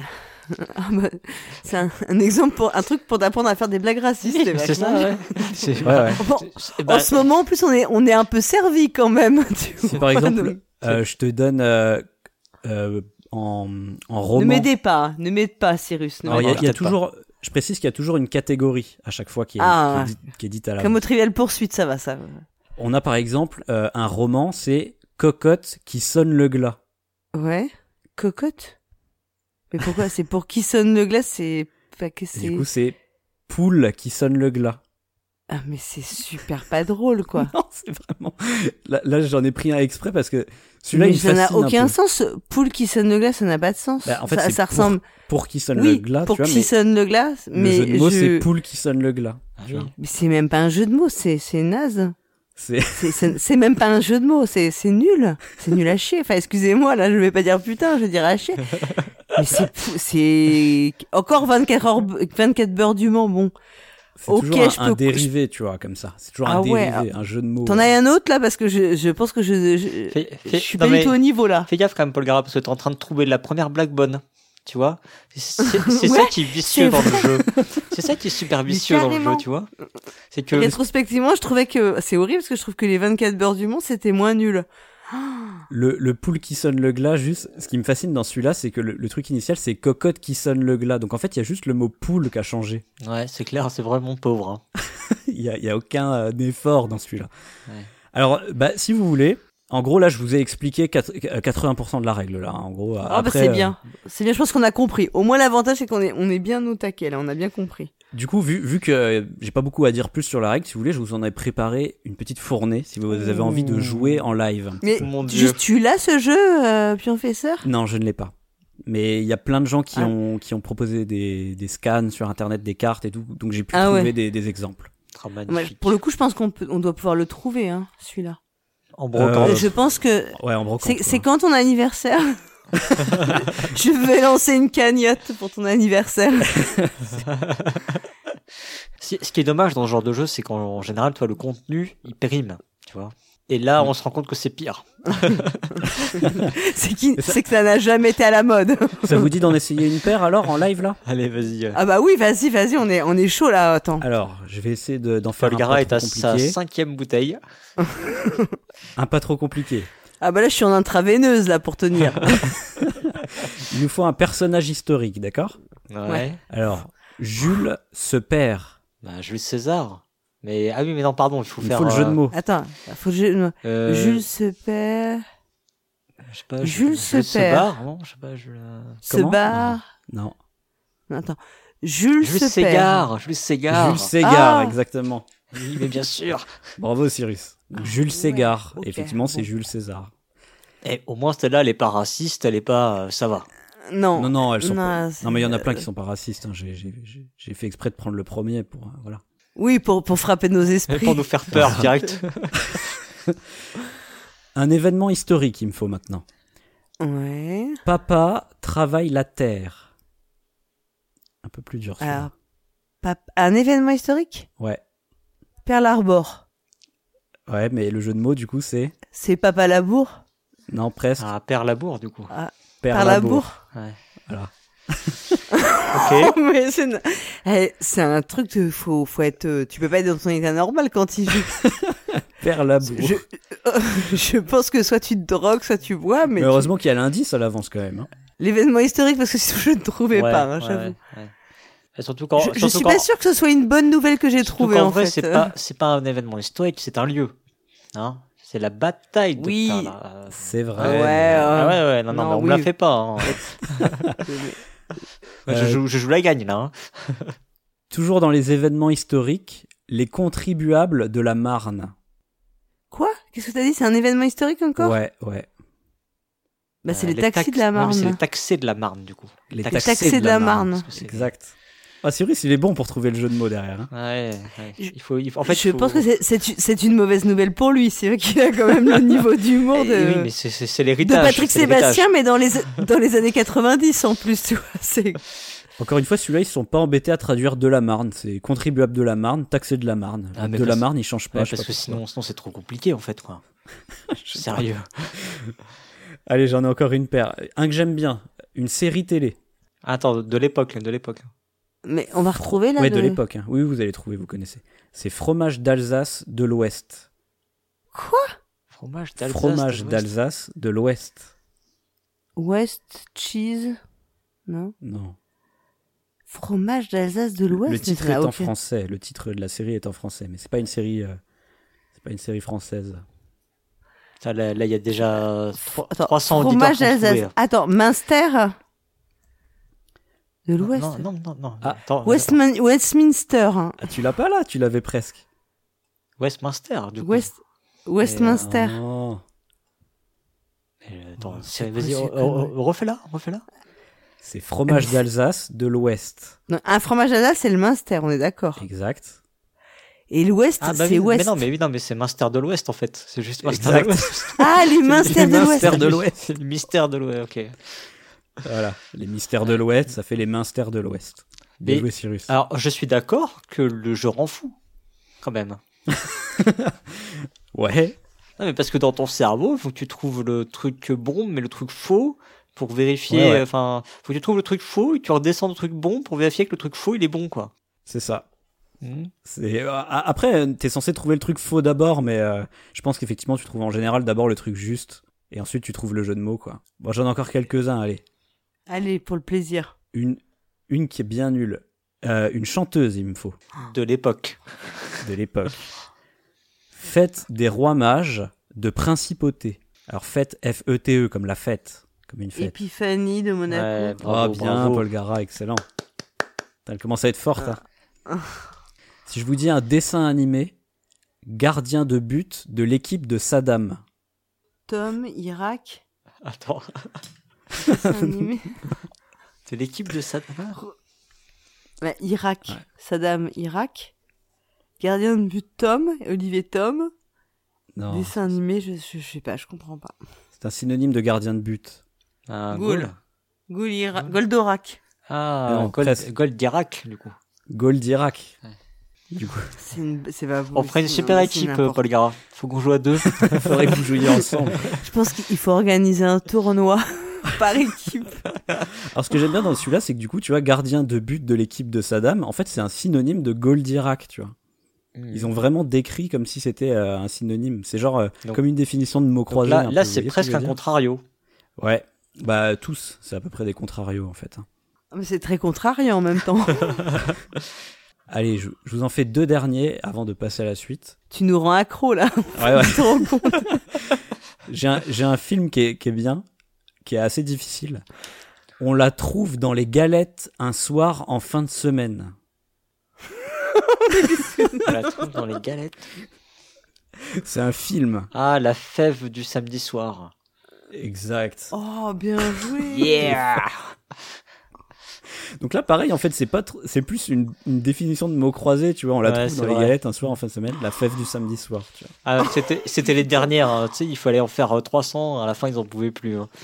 Ah bah, c'est un, un exemple pour un truc pour t'apprendre à faire des blagues racistes. C'est, c'est ça, ouais. C'est, Ouais, ouais. Bon, c'est- bah, en ce moment, en plus, on est, on est un peu servi quand même. Tu Si vois, par exemple, donc, euh, je te donne euh, euh, en, en roman. ne m'aidez pas, ne m'aide pas, Cyrus. Ne Alors, il y a, m'aidez il y a Peut-être pas. toujours, je précise qu'il y a toujours une catégorie à chaque fois qui est, Ah, qui est, dite, qui est dite à pas. la Comme au Trivial Poursuite, ça va, ça va. On a par exemple euh, un roman, c'est Cocotte qui sonne le glas. Ouais. Cocotte. Mais pourquoi? C'est pour qui sonne le glas? C'est pas que Et c'est. du coup, c'est Poule qui sonne le glas. Ah, mais c'est super pas drôle, quoi. Non, c'est vraiment. Là, là, j'en ai pris un exprès parce que celui-là, Mais il ça n'a fascine un aucun peu. sens. Poule qui sonne le glas, ça n'a pas de sens. Bah, en fait, ça, c'est ça pour- ressemble. Pour qui sonne Oui, le glas, pour tu vois, qui mais sonne le glas. le Mais jeu de mots, je- c'est Poule qui sonne le glas. Ah tu vois. oui. Mais c'est même pas un jeu de mots, c'est c'est naze. C'est C'est c'est c'est même pas un jeu de mots, c'est c'est nul. C'est nul à chier. Enfin, excusez-moi, là, je vais pas dire putain, je vais dire à chier. Mais c'est pou- c'est encore vingt-quatre heures, vingt-quatre beurres du Mans, bon. c'est Ok, toujours un, je un peux- dérivé, tu vois, comme ça. C'est toujours Ah un ouais, dérivé, un jeu de mots. T'en as un autre là parce que je je pense que je je, Fais- je fais- suis non, pas mais du tout au niveau là. Fais gaffe quand même, Paul Gara, parce que t'es en train de trouver la première blague bonne. Tu vois, c'est, c'est Ouais, ça qui est vicieux c'est dans le jeu. C'est ça qui est super Mais vicieux dans le carrément. jeu, tu vois. C'est que Rétrospectivement, je trouvais que c'est horrible parce que je trouve que les vingt-quatre beurres du Mans c'était moins nul. Le, le Poule qui sonne le glas, juste, ce qui me fascine dans celui-là, c'est que le, le truc initial, c'est Cocotte qui sonne le glas. Donc en fait, il y a juste le mot poule qui a changé. ouais, c'est clair, c'est vraiment pauvre. Hein. Il y a, il y a aucun euh, effort dans celui-là. Ouais. Alors, bah, si vous voulez, en gros, là, je vous ai expliqué quatre- quatre-vingts pour cent de la règle, là. En gros, Ah bah après, c'est euh, bien, c'est bien. Je pense qu'on a compris. Au moins l'avantage c'est qu'on est on est bien au taquet là, on a bien compris. Du coup, vu, vu que euh, j'ai pas beaucoup à dire plus sur la règle, si vous voulez, je vous en ai préparé une petite fournée si vous avez envie de jouer en live. Mais Mon Dieu. juste tu l'as ce jeu, euh, Pionfesseur? Non, je ne l'ai pas. Mais il y a plein de gens qui, Ah. ont, qui ont proposé des, des scans sur internet, des cartes et tout, donc j'ai pu Ah trouver ouais. des, des exemples. Ah, Ouais, magnifique. pour le coup, je pense qu'on peut, on doit pouvoir le trouver, hein, celui-là. En brocante. Euh, Je pense que Ouais, en brocante. c'est, quoi. c'est quand ton anniversaire? Je vais lancer une cagnotte pour ton anniversaire. Si- Ce qui est dommage dans ce genre de jeu, c'est qu'en général, toi, le contenu, il périme, tu vois. Et là, on se rend compte que c'est pire. C'est, qui, c'est que ça n'a jamais été à la mode. Ça vous dit d'en essayer une paire alors en live là? Allez, vas-y. euh. Ah bah oui, vas-y, vas-y, on est, on est chaud là, attends. Alors, je vais essayer de, d'en faire Paul un Gara pas est trop à sa compliqué. cinquième bouteille. Un pas trop compliqué. Ah bah là, je suis en intraveineuse là pour tenir. Il nous faut un personnage historique, d'accord? Ouais. Ouais. Alors, Jules se perd. Bah, Jules César. Mais, ah oui, mais non, pardon, il faut Il faire. faut le jeu de euh, mots. Attends, faut que je... euh, Jules se perd, je sais pas, Jules Jules se perd. barre, non, je sais pas, Jules. euh, se Comment barre. Non. Non, attends. Jules, Jules se Ségard, Jules Ségard. Jules Ségard, Ah. exactement. Oui, mais bien sûr. Bravo Cyrus. Donc, Jules ouais, Ségard. ok, Effectivement, c'est bon. Jules César. Et au moins, celle-là, elle est pas raciste, elle est pas, euh, ça va. perd. Non. Non, non, elles sont Non, pas... c'est- Non, mais il y en a plein qui sont pas racistes. hein. J'ai, j'ai, j'ai- j'ai fait exprès de prendre le premier pour... euh, Voilà. Oui, pour, pour frapper nos esprits. Pour nous faire peur, direct. Un événement historique, il me faut maintenant. Ouais. Papa travaille la terre. Un peu plus dur, celui-là. Alors, pap- un événement historique? Ouais. Pearl Harbor. Ouais, mais le jeu de mots, du coup, c'est... C'est Papa Labour? Non, presque. Ah, Père Labour, du coup. Père Pearl Labour. Labour? Ouais. Voilà. Ok. Mais c'est, une- Eh, c'est un truc de, faut, faut être, euh, tu peux pas être dans ton état normal quand il joue. Père Labour. Je, euh, je pense que soit tu te drogues, soit tu bois, mais, Mais tu- heureusement qu'il y a l'indice à l'avance quand même. hein. l'événement historique, parce que sinon je ne trouvais Ouais, pas, hein, ouais, j'avoue. ouais. Et surtout quand, Je, je surtout suis quand- pas sûre que ce soit une bonne nouvelle que j'ai surtout trouvée, qu'en en vrai, fait. c'est Euh, pas, c'est pas un événement historique, c'est un lieu. Hein? C'est la bataille de Oui. Pearl Harbor. C'est vrai. Ah ouais, Ah ouais, ouais, non, non, Non, mais on oui. me la fait pas. Hein. Moi, je, Euh, joue, je joue la gagne, là. Hein. Toujours dans les événements historiques, les contribuables de la Marne. Quoi? Qu'est-ce que t'as dit? C'est un événement historique encore? Ouais, ouais. Bah, c'est Euh, les, taxis tax- de la non, mais Marne. c'est les taxés de la Marne, du coup. Les taxés de la Marne. parce que c'est- Exact. Ah, Cyrus, il est bon pour trouver le jeu de mots derrière. hein. Ouais, ouais. Je- Il faut, il faut, en fait, je il faut- pense que c'est, c'est, c'est une mauvaise nouvelle pour lui. C'est vrai qu'il a quand même le niveau d'humour Eh de, oui, mais c'est, c'est, c'est de l'héritage. Patrick c'est l'héritage. Sébastien, mais dans les, dans les années quatre-vingt-dix en plus, tu vois. C'est... Encore une fois, celui-là, ils se sont pas embêtés à traduire de la Marne. C'est contribuable de la Marne, taxé de la Marne. Ah, mais de la parce- Marne, ils changent pas. Ouais, je sais parce pas que pourquoi. sinon, sinon c'est trop compliqué, en fait, quoi. Sérieux. Allez, j'en ai encore une paire. Un que j'aime bien. Une série télé. Attends, de l'époque, là, de l'époque. Mais on va retrouver là. Ouais, le... de l'époque. Hein. Oui, vous allez trouver, vous connaissez. C'est fromage d'Alsace de l'Ouest. Quoi? Fromage d'Alsace. Fromage de l'Ouest. d'Alsace de l'Ouest. West cheese. Non. Non. Fromage d'Alsace de l'Ouest. Le mais titre ça est n'a en aucun- français. Le titre de la série est en français, mais c'est pas une série. euh, C'est pas une série française. Putain, Là, là, il y a déjà trois- Attends, trois cents fromage auditeurs qui ont trouvé, d'Alsace. Attends, Munster de là. l'Ouest. Non, non, non, non. Ah. Attends, Westman- Westminster. hein. Ah, tu l'as pas là? Tu l'avais presque. Westminster, du coup. West... Westminster. Oh. Euh, Attends, Oh, c'est- c'est vas-y, quoi, oh, ces oh, conneries oh, refais-la, refais-la. C'est fromage d'Alsace de l'Ouest. Non, un fromage d'Alsace, c'est le Munster, on est d'accord. Exact. Et l'Ouest, Ah, bah c'est oui, Ouest. mais non, mais oui, non, mais c'est Munster de l'Ouest, en fait. C'est juste Munster Exact. de l'Ouest. Ah, les Munster les de l'Ouest. Munster de l'Ouest. C'est le mystère de l'Ouest, ok. Voilà. Les mystères de l'Ouest, ça fait les Munster de l'Ouest. Bien Mais- joué, Cyrus. Alors, je suis d'accord que le jeu rend fou, quand même. Ouais. Non, mais parce que dans ton cerveau, il faut que tu trouves le truc bon, mais le truc faux, pour vérifier, Ouais, ouais. enfin, faut que tu trouves le truc faux, et que tu redescends le truc bon pour vérifier que le truc faux, il est bon, quoi. C'est ça. Mhm. C'est... euh, Après, t'es censé trouver le truc faux d'abord, mais euh, je pense qu'effectivement, tu trouves en général d'abord le truc juste, et ensuite tu trouves le jeu de mots, quoi. Bon, j'en ai encore quelques-uns, allez. Allez, pour le plaisir. Une, une qui est bien nulle. Euh, une chanteuse, il me faut, De l'époque. de l'époque. Fête des rois mages de principauté. Alors, fête, F E T E, comme la fête, comme une fête. Épiphanie de Monaco. Ouais, Ah, bravo, bien, bravo. Paul Gara, excellent. Putain, elle commence à être forte, hein. Si je vous dis un dessin animé, gardien de but de l'équipe de Saddam. Tom, Irak. Attends, dessin animé. c'est l'équipe de Saddam. Bah, Irak. Ouais. Saddam, Irak. Gardien de but Tom, Olivier Tom. Non, Dessin animé, je, je, je sais pas, je comprends pas. c'est un synonyme de gardien de but. Un Goal. goal. Goul, Ira- Goldorak. Ah, Non, Gold, presque. Gold d'Irak, du coup. Goal d'Irak. Ouais. Du coup, C'est une, c'est pas On ferait une possible, super non, mais c'est équipe, n'importe Paul Gara. Faut qu'on joue à deux. il faudrait que vous jouiez ensemble. Je pense qu'il faut organiser un tournoi par équipe. Alors, ce que j'aime bien dans celui-là, c'est que du coup, tu vois, gardien de but de l'équipe de Saddam, en fait, c'est un synonyme de goal d'Irak, tu vois. Ils ont vraiment décrit comme si c'était euh, un synonyme. C'est genre euh, Donc- comme une définition de mots Donc croisés. là, un là peu, vous c'est voyez ce que presque je veux un dire contrario. Ouais. Bah, tous. C'est à peu près des contrarios, en fait. hein. Mais c'est très contrariant en même temps. Allez, je, je vous en fais deux derniers avant de passer à la suite. Tu nous rends accro là. Ouais, ouais. Tu te rends compte? J'ai un, j'ai un film qui est, qui est bien, qui est assez difficile. On la trouve dans les galettes un soir en fin de semaine. On la trouve dans les galettes. C'est un film. Ah, la fève du samedi soir. Exact. Oh, bien joué. Yeah. Donc là, pareil, en fait, c'est pas, tr- c'est plus une, une définition de mots croisés, tu vois. On la Ouais, trouve c'est dans les vrai. galettes un soir en fin de semaine, la fève du samedi soir. Tu vois. Ah, c'était, c'était les dernières. hein. Tu sais, il fallait en faire euh, trois cents. À la fin, ils en pouvaient plus. hein.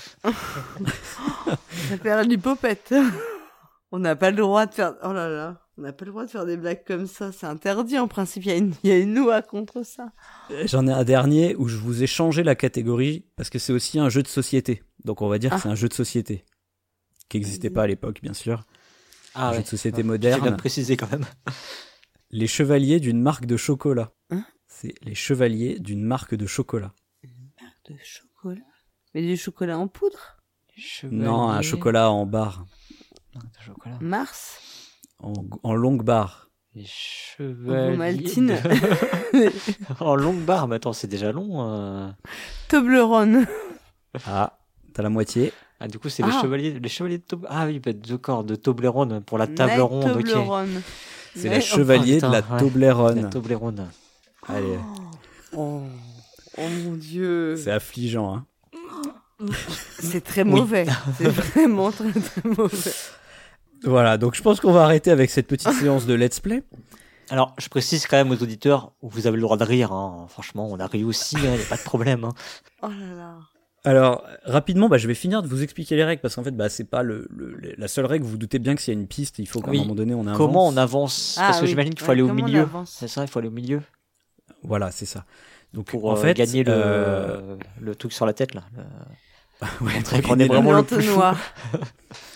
Ça perd l'hypopète. On n'a pas le droit de faire. Oh là là. On n'a pas le droit de faire des blagues comme ça. C'est interdit en principe. Il y a une, il y a une loi contre ça. J'en ai un dernier où je vous ai changé la catégorie parce que c'est aussi un jeu de société. Donc on va dire Ah. que c'est un jeu de société qui n'existait pas à l'époque, bien sûr. Ah, un ouais. jeu de société Ouais, j'ai moderne. bien précisé quand même. Les chevaliers d'une marque de chocolat. Hein C'est les chevaliers d'une marque de chocolat. De chocolat. Mais du chocolat en poudre. Non, un chocolat en barre, Non, de chocolat. Mars. en, en longue barre. Les chevaliers. Maltine. de- en longue barre. Mais attends, c'est déjà long. euh. Toblerone. Ah, t'as la moitié. Ah, du coup, c'est Ah. les chevaliers, les chevaliers de Tob... Ah oui, bah, d'accord, de Toblerone pour la table Night ronde. Ok. Toblerone. C'est Mais- la chevalier putain, de la ouais. Toblerone. La Toblerone. Allez, Oh. Oh mon dieu. c'est affligeant. Hein. C'est très mauvais. C'est vraiment très très mauvais. Voilà, donc je pense qu'on va arrêter avec cette petite séance de let's play. Alors, je précise quand même aux auditeurs, vous avez le droit de rire. Hein. Franchement, on a ri aussi, il n'y a pas de problème. Hein. Oh là là. Alors, rapidement, bah, je vais finir de vous expliquer les règles, parce qu'en fait, bah, c'est pas le, le- la seule règle. Vous vous doutez bien que s'il y a une piste, il faut qu'à Oui. un moment donné, on avance. Comment on avance Ah Parce que oui. j'imagine qu'il faut Ouais, aller au comment on milieu. avance C'est ça, il faut aller au milieu Voilà, c'est ça. Donc, pour en euh, fait, gagner le, euh, le truc sur la tête là. Le... ouais, montrer pour qu'on est gagner vraiment le plus fou. L'entonnoir.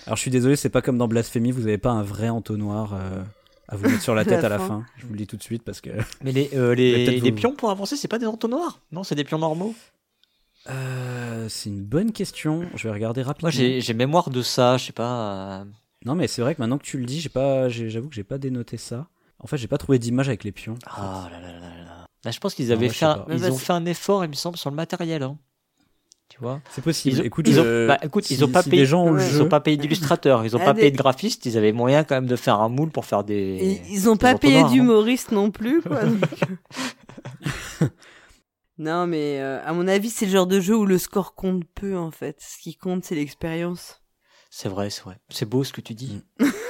Alors je suis désolé, c'est pas comme dans Blasphemy, vous avez pas un vrai entonnoir euh, à vous mettre sur la tête à la fin. Je vous le dis tout de suite parce que. Mais les, euh, les, les vous... pions pour avancer, c'est pas des entonnoirs? Non, c'est des pions normaux. Euh, c'est une bonne question. Je vais regarder rapidement. Moi, j'ai, j'ai mémoire de ça. Je sais pas. Euh... Non, mais c'est vrai que maintenant que tu le dis, j'ai pas, j'ai, j'avoue que j'ai pas dénoté ça. En fait, j'ai pas trouvé d'image avec les pions. Ah là là là là. Là, je pense qu'ils avaient non, fait, un, ils bah, ont c'est... fait un effort, il me semble, sur le matériel. Hein. Tu vois. C'est possible. Ils ont, écoute, ils ont, euh, bah, écoute, si, ils ont pas si payé, des gens ont le ils jeu... ont pas payé d'illustrateurs, ils ont ah, pas des... payé de graphistes, ils avaient moyen quand même de faire un moule pour faire des. Et ils ont pas payé d'humoristes non plus, quoi. Donc... Non, mais euh, à mon avis, c'est le genre de jeu où le score compte peu, en fait. Ce qui compte, c'est l'expérience. C'est vrai, c'est vrai. C'est beau ce que tu dis.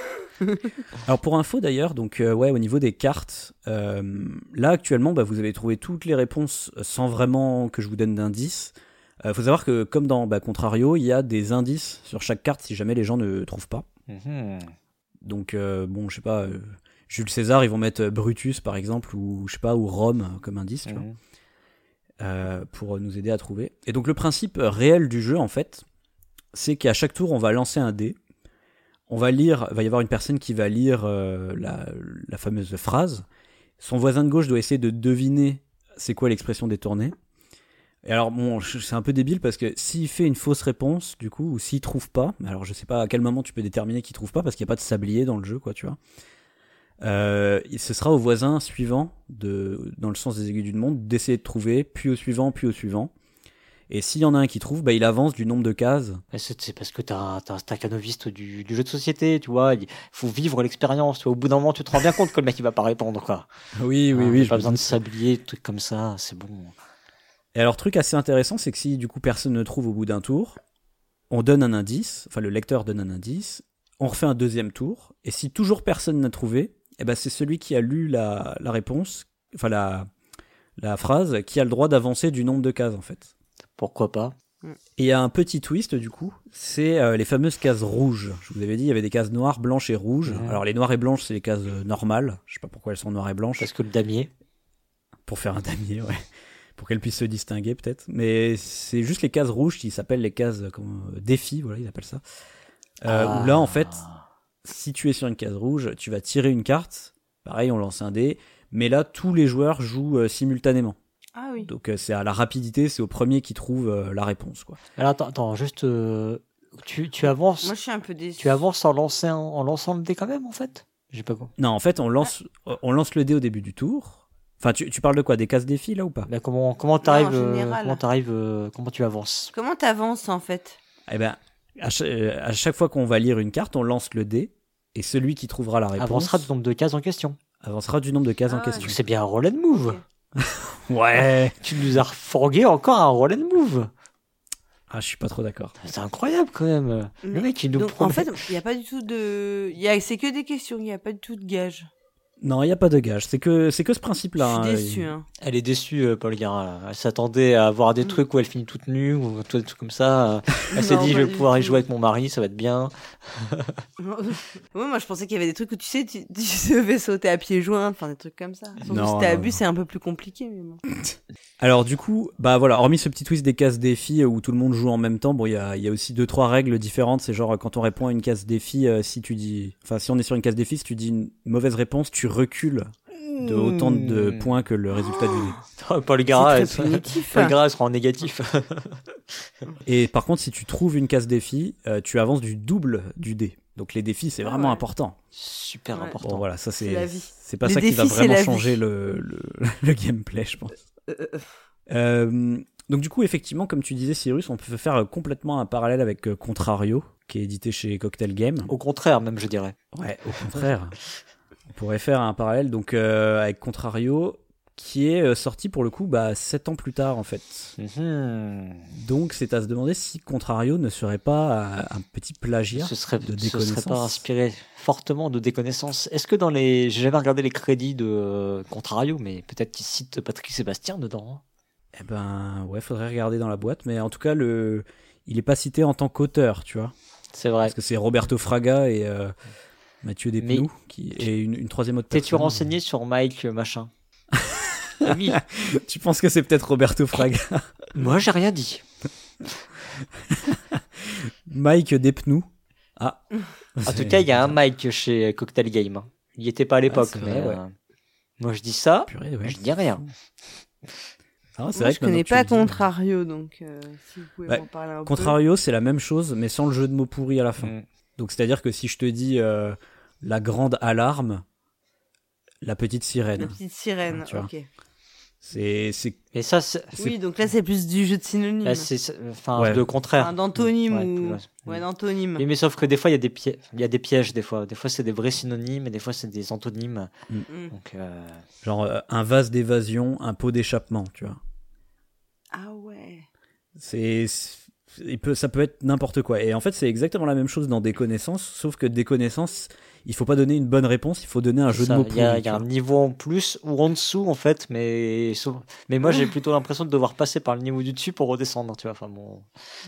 Alors pour info d'ailleurs, donc euh, ouais, au niveau des cartes, euh, là actuellement, bah, vous avez trouvé toutes les réponses sans vraiment que je vous donne d'indices. Il euh, faut savoir que comme dans bah, Contrario, il y a des indices sur chaque carte si jamais les gens ne trouvent pas. Mm-hmm. Donc euh, bon, je sais pas, euh, Jules César, ils vont mettre Brutus par exemple, ou je sais pas, ou Rome comme indice, tu Mm-hmm. vois. Euh, pour nous aider à trouver. Et donc le principe réel du jeu en fait, c'est qu'à chaque tour on va lancer un dé, on va lire, il va y avoir une personne qui va lire euh, la, la fameuse phrase, son voisin de gauche doit essayer de deviner c'est quoi l'expression détournée. Et alors bon, c'est un peu débile parce que s'il fait une fausse réponse du coup, ou s'il trouve pas, alors je sais pas à quel moment tu peux déterminer qu'il trouve pas parce qu'il n'y a pas de sablier dans le jeu quoi, tu vois. Euh, ce sera au voisin suivant, de, dans le sens des aiguilles d'une montre, d'essayer de trouver, puis au suivant, puis au suivant. Et s'il y en a un qui trouve, bah, il avance du nombre de cases. C'est, c'est parce que t'es un, t'es un stacanoviste du, du jeu de société, tu vois. Il faut vivre l'expérience. Tu vois. Au bout d'un moment, tu te rends bien compte que le mec il va pas répondre, quoi. Oui, oui, ah, oui. Pas besoin de sablier, des trucs comme ça, c'est bon. Et alors, truc assez intéressant, c'est que si du coup personne ne trouve au bout d'un tour, on donne un indice, enfin le lecteur donne un indice, on refait un deuxième tour, et si toujours personne n'a trouvé, eh ben c'est celui qui a lu la, la réponse, enfin la, la phrase, qui a le droit d'avancer du nombre de cases en fait. Pourquoi pas? Et il y a un petit twist du coup, c'est euh, les fameuses cases rouges. Je vous avais dit, il y avait des cases noires, blanches et rouges. Mmh. Alors les noires et blanches, c'est les cases euh, normales. Je sais pas pourquoi elles sont noires et blanches. Parce que le damier. Pour faire un damier, ouais. Pour qu'elles puissent se distinguer peut-être. Mais c'est juste les cases rouges qui s'appellent les cases comme euh, défis, voilà, ils appellent ça. Euh, ah. Où là, en fait, si tu es sur une case rouge, tu vas tirer une carte. Pareil, on lance un dé. Mais là, tous les joueurs jouent euh, simultanément. Ah oui. Donc euh, c'est à la rapidité, c'est au premier qui trouve euh, la réponse, quoi. Alors attends, attends juste, euh, tu, tu avances. Moi, je suis un peu déçu. Tu avances en lançant, en lançant le dé quand même, en fait. J'ai pas compris. Non, en fait, on lance, ah. on lance le dé au début du tour. Enfin, tu, tu parles de quoi, des cases défis là ou pas? Ben comment, comment t'arrives, non, euh, comment t'arrives, euh, comment tu avances? Comment t'avances en fait? Eh ben, à chaque, à chaque fois qu'on va lire une carte, on lance le dé et celui qui trouvera la réponse avancera du nombre de cases en question. Avancera du nombre de cases ah, en question. C'est bien un roll and move. Okay. Ouais. Tu nous as refourgué encore un roll and move. Ah, je suis pas trop d'accord. C'est incroyable quand même. Mais, le mec, il nous donc, promet... En fait, il y a pas du tout de, il y a, c'est que des questions, il y a pas du tout de gage. Non, il y a pas de gage. C'est que c'est que ce principe-là. Je suis hein. déçue. Hein. Elle est déçue, euh, Paul Gara. Elle s'attendait à avoir des mmh. trucs où elle finit toute nue ou des trucs comme ça. Elle s'est dit, je vais pouvoir y jouer avec mon mari, ça va être bien. Ouais, moi, je pensais qu'il y avait des trucs où tu sais, tu, tu devais sauter à pieds joints, enfin des trucs comme ça. Surtout non, si t'as non, abus, non. c'est un peu plus compliqué. Mais bon. Alors du coup, bah voilà, hormis ce petit twist des cases défis où tout le monde joue en même temps, bon, il y a, y a aussi deux trois règles différentes. C'est genre quand on répond à une case défi, euh, si tu dis, enfin si on est sur une case défi, si tu dis une mauvaise réponse, tu recules de autant de points que le résultat du dé. Oh, Paul Gara, c'est très punitif. Paul Gara sera en négatif. Et par contre, si tu trouves une case défi, euh, tu avances du double du dé. Donc les défis, c'est vraiment ouais. important. Super ouais. important. Bon voilà, ça c'est, c'est, la vie. c'est pas les ça défis, qui va vraiment changer vie. le, le, le gameplay, je pense. Euh... Euh, donc du coup, effectivement, comme tu disais, Cyrus, on peut faire complètement un parallèle avec euh, Contrario, qui est édité chez Cocktail Game. Au contraire, même, je dirais. Ouais, au contraire. On pourrait faire un parallèle donc euh, avec Contrario, qui est euh, sorti pour le coup bah, sept ans plus tard en fait. Mmh. Donc c'est à se demander si Contrario ne serait pas un, un petit plagiat ce serait, de déconnaissance. Ce serait pas inspiré fortement de déconnaissance. Est-ce que dans les... J'ai jamais regardé les crédits de euh, Contrario, mais peut-être qu'ils citent Patrick Sébastien dedans. Hein. Eh ben ouais, faudrait regarder dans la boîte, mais en tout cas, le... il est pas cité en tant qu'auteur, tu vois. C'est vrai. Parce que c'est Roberto Fraga et... Euh... Mathieu Despnous, qui est une, une troisième autre personne. T'es-tu renseigné sur Mike machin? Oui. Tu penses que c'est peut-être Roberto Fraga? Moi, j'ai rien dit. Mike Despnous. Ah. En tout cas, il y a un Mike chez Cocktail Game. Il y était pas à l'époque, Ah, mais vrai, ouais. euh, moi je dis ça, Purée, ouais. je dis rien. Ah, c'est Moi, vrai je que maintenant connais que tu pas le dis, Contrario, donc euh, si vous pouvez Ouais, m'en parler un Contrario, c'est la même chose, mais sans le jeu de mots pourri à la fin. Mm. Donc, c'est-à-dire que si je te dis euh, la grande alarme, la petite peu. sirène, La petite sirène, Tu vois. ok. c'est, c'est, Et ça, c'est, c'est- Oui, donc là, c'est plus du jeu de synonymes. là, c'est, c'est- enfin, Ouais. de contraire. Enfin, d'antonymes Ouais, ou... ouais. Ouais, d'antonymes. Oui, mais sauf que des fois, il y a des pièges, il y a des pièges, des fois. Des fois, c'est des vrais synonymes, et des fois, c'est des antonymes. Mm. Donc, euh, genre euh, un vase d'évasion, un pot d'échappement, tu vois. Ah ouais. C'est, c'est- il peut, ça peut être n'importe quoi. Et en fait, c'est exactement la même chose dans des connaissances, sauf que des connaissances, il faut pas donner une bonne réponse, il faut donner un jeu ça, de mots il y a, pourri. il y a tu un vois. niveau en plus ou en dessous, en fait, mais, sauf- mais moi, j'ai plutôt l'impression de devoir passer par le niveau du dessus pour redescendre, tu vois. Enfin, bon.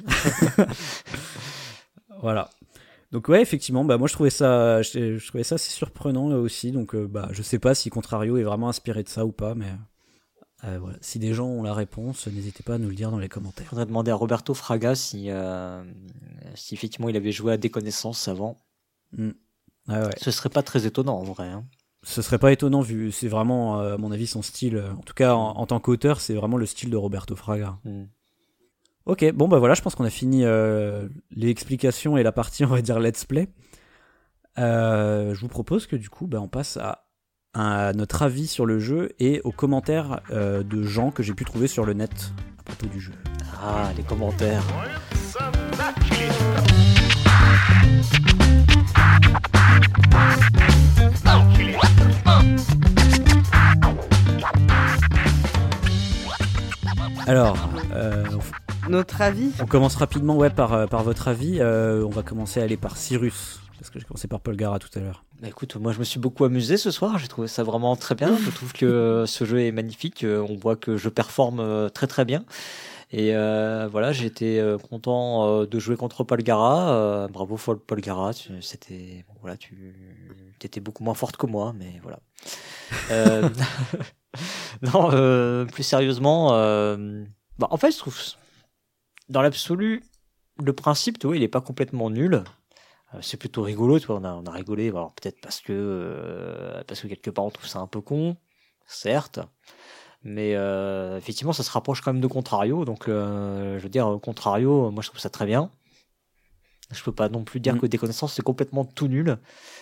Voilà. Donc ouais, effectivement, bah moi je trouvais ça, je, je trouvais ça assez surprenant euh, aussi. Donc euh, bah je sais pas si Contrario est vraiment inspiré de ça ou pas, mais euh, voilà. Si des gens ont la réponse, n'hésitez pas à nous le dire dans les commentaires. Faudrait demander à Roberto Fraga si, euh, si effectivement il avait joué à des connaissances avant. Mm. Ouais, ouais. Ce serait pas très étonnant en vrai. Hein. Ce serait pas étonnant vu, c'est vraiment euh, à mon avis son style. euh, En tout cas, en, en tant qu'auteur, c'est vraiment le style de Roberto Fraga. Mm. Ok, bon bah voilà, je pense qu'on a fini euh, les explications et la partie, on va dire, let's play. Euh, je vous propose que du coup, bah, on passe à, à notre avis sur le jeu et aux commentaires euh, de gens que j'ai pu trouver sur le net à propos du jeu. Ah, les commentaires. Alors, euh, Notre avis. on commence rapidement ouais, par, euh, par votre avis. Euh, on va commencer à aller par Cyrus, parce que j'ai commencé par Paul Gara tout à l'heure. Bah écoute, moi je me suis beaucoup amusé ce soir, j'ai trouvé ça vraiment très bien. Je trouve que euh, ce jeu est magnifique, euh, on voit que je performe euh, très très bien. Et euh, voilà, j'ai été euh, content euh, de jouer contre Paul Gara. Euh, bravo Paul Paul Gara, tu, c'était bon, voilà, tu étais beaucoup moins forte que moi, mais voilà. Euh, non, euh, plus sérieusement, euh, bah, en fait, je trouve dans l'absolu, le principe, tu vois, il est pas complètement nul. Euh, c'est plutôt rigolo, tu vois, on a, on a rigolé, alors peut-être parce que euh, parce que quelque part on trouve ça un peu con, certes. Mais euh, effectivement, ça se rapproche quand même de Contrario. Donc, euh, je veux dire, Contrario, moi, je trouve ça très bien. Je peux pas non plus dire Mm. que Des Connaissances, c'est complètement tout nul.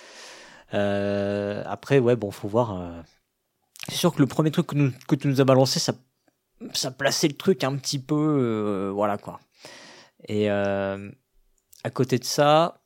Euh, après, ouais, bon, faut voir. Euh... C'est sûr que le premier truc que, nous, que tu nous as balancé, ça, ça plaçait le truc un petit peu... Euh, voilà, quoi. Et euh, à côté de ça,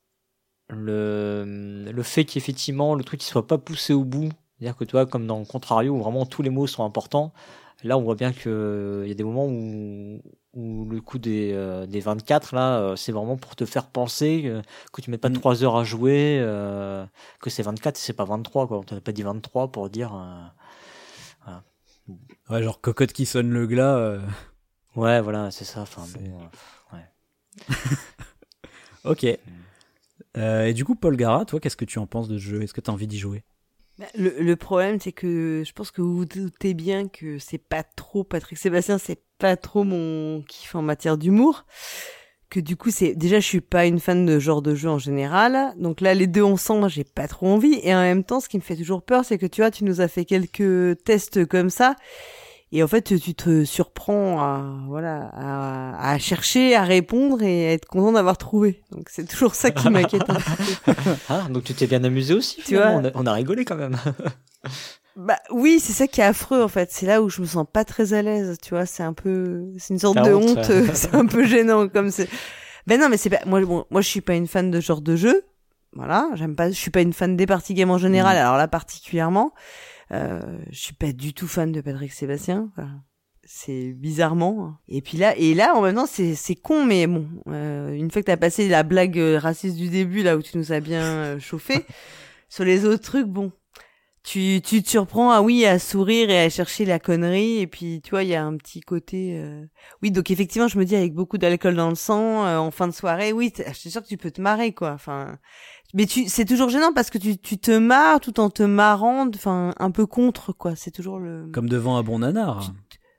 le, le fait qu'effectivement, le truc ne soit pas poussé au bout, c'est-à-dire que tu vois, comme dans Contrario, où vraiment tous les mots sont importants, là on voit bien qu'il euh, y a des moments où, où le coup des, euh, des vingt-quatre, là, euh, c'est vraiment pour te faire penser euh, que tu mets pas Mm. trois heures à jouer, euh, que c'est vingt-quatre et c'est pas vingt-trois, quoi. On t'en a pas dit vingt-trois pour dire... Euh, voilà. Ouais, genre cocotte qui sonne le glas. euh, Ouais, voilà, c'est ça. Enfin, C'est- bon, euh, ouais. Ok. Euh, et du coup, Paul Gara, toi, qu'est-ce que tu en penses de ce jeu? Est-ce que tu as envie d'y jouer? Bah, Le, le problème, c'est que je pense que vous vous doutez bien que c'est pas trop Patrick Sébastien, c'est pas trop mon kiff en matière d'humour. Que du coup, c'est déjà, je suis pas une fan de ce genre de jeu en général. Donc là, les deux ensemble, j'ai pas trop envie. Et en même temps, ce qui me fait toujours peur, c'est que tu vois, tu nous as fait quelques tests comme ça. Et en fait, tu te surprends à, voilà, à, à chercher, à répondre et à être content d'avoir trouvé. Donc c'est toujours ça qui m'inquiète un petit peu. Ah, donc tu t'es bien amusé aussi, Tu finalement. vois. on, a, on a rigolé quand même. Bah oui, c'est ça qui est affreux en fait. C'est là où je me sens pas très à l'aise, tu vois. C'est un peu, c'est une sorte La de honte, honte. ouais. C'est un peu gênant comme c'est. Ben non, mais c'est pas. Moi, bon, moi, je suis pas une fan de ce genre de jeu. Voilà, j'aime pas. Je suis pas une fan des party games en général. Mm. Alors là, particulièrement, euh, je suis pas du tout fan de Patrick Sébastien. Voilà. C'est bizarrement. Et puis là, et là, en même temps, c'est c'est con, mais bon. Euh, une fois que t'as passé la blague euh, raciste du début, là où tu nous as bien euh, chauffé, sur les autres trucs, bon. Tu, tu te surprends, ah oui, à sourire et à chercher la connerie. Et puis, tu vois, il y a un petit côté... euh, Oui, donc effectivement, je me dis, avec beaucoup d'alcool dans le sang, euh, en fin de soirée, oui, je suis sûre que tu peux te marrer, quoi. Enfin, mais tu, c'est toujours gênant parce que tu, tu te marres tout en te marrant, enfin, un peu contre, quoi. C'est toujours le... Comme devant un bon nanar.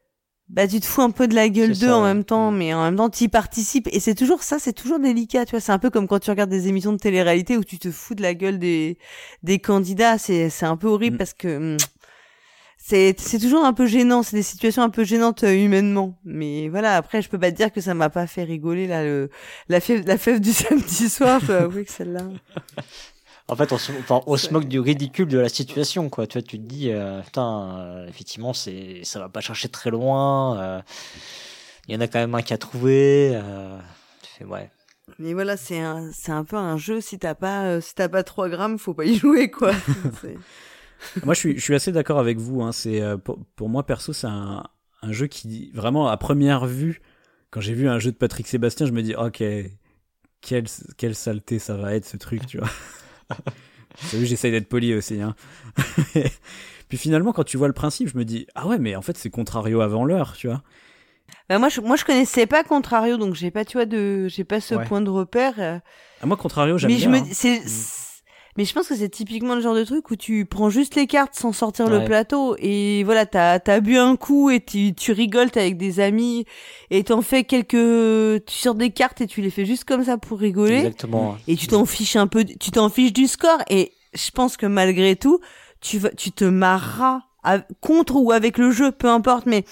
bah tu te fous un peu de la gueule C'est d'eux ça, en ouais. même temps, mais en même temps tu y participes et c'est toujours ça, c'est toujours délicat, tu vois. C'est un peu comme quand tu regardes des émissions de télé-réalité où tu te fous de la gueule des des candidats, c'est c'est un peu horrible Mm. parce que hum, c'est c'est toujours un peu gênant, c'est des situations un peu gênantes euh, humainement. Mais voilà, après je peux pas te dire que ça m'a pas fait rigoler là le la fève la fève du samedi soir, je dois avouer que celle-là. En fait, on se, enfin, on se moque du ridicule de la situation, quoi. Tu vois, tu te dis, euh, putain, euh, effectivement, c'est, ça va pas chercher très loin. euh, Il y en a quand même un qui a trouvé. Euh, tu fais, ouais. Mais voilà, c'est un c'est un peu un jeu, si t'as pas euh, si t'as pas trois grammes, faut pas y jouer quoi. C'est- Moi, je suis, je suis assez d'accord avec vous. Hein. C'est euh, pour, pour moi perso, c'est un, un jeu qui vraiment à première vue, quand j'ai vu un jeu de Patrick Sébastien, je me dis ok, quelle quelle saleté ça va être ce truc, tu vois. T'as vu, j'essaye d'être poli aussi. Hein. Puis finalement, quand tu vois le principe, je me dis ah ouais, mais en fait c'est Contrario avant l'heure, tu vois. Bah moi je moi je connaissais pas Contrario, donc j'ai pas tu vois de j'ai pas ce Ouais. point de repère. euh, Ah, moi Contrario, j'aime mais bien. je me hein. dis c'est c'est- mais je pense que c'est typiquement le genre de truc où tu prends juste les cartes sans sortir le Ouais. plateau et voilà, t'as t'as bu un coup et tu tu rigoles, t'es avec des amis et t'en fais quelques tu sors des cartes et tu les fais juste comme ça pour rigoler. Exactement. Et tu t'en fiches un peu, tu t'en fiches du score. Et je pense que malgré tout, tu vas, tu te marreras à- contre ou avec le jeu, peu importe, mais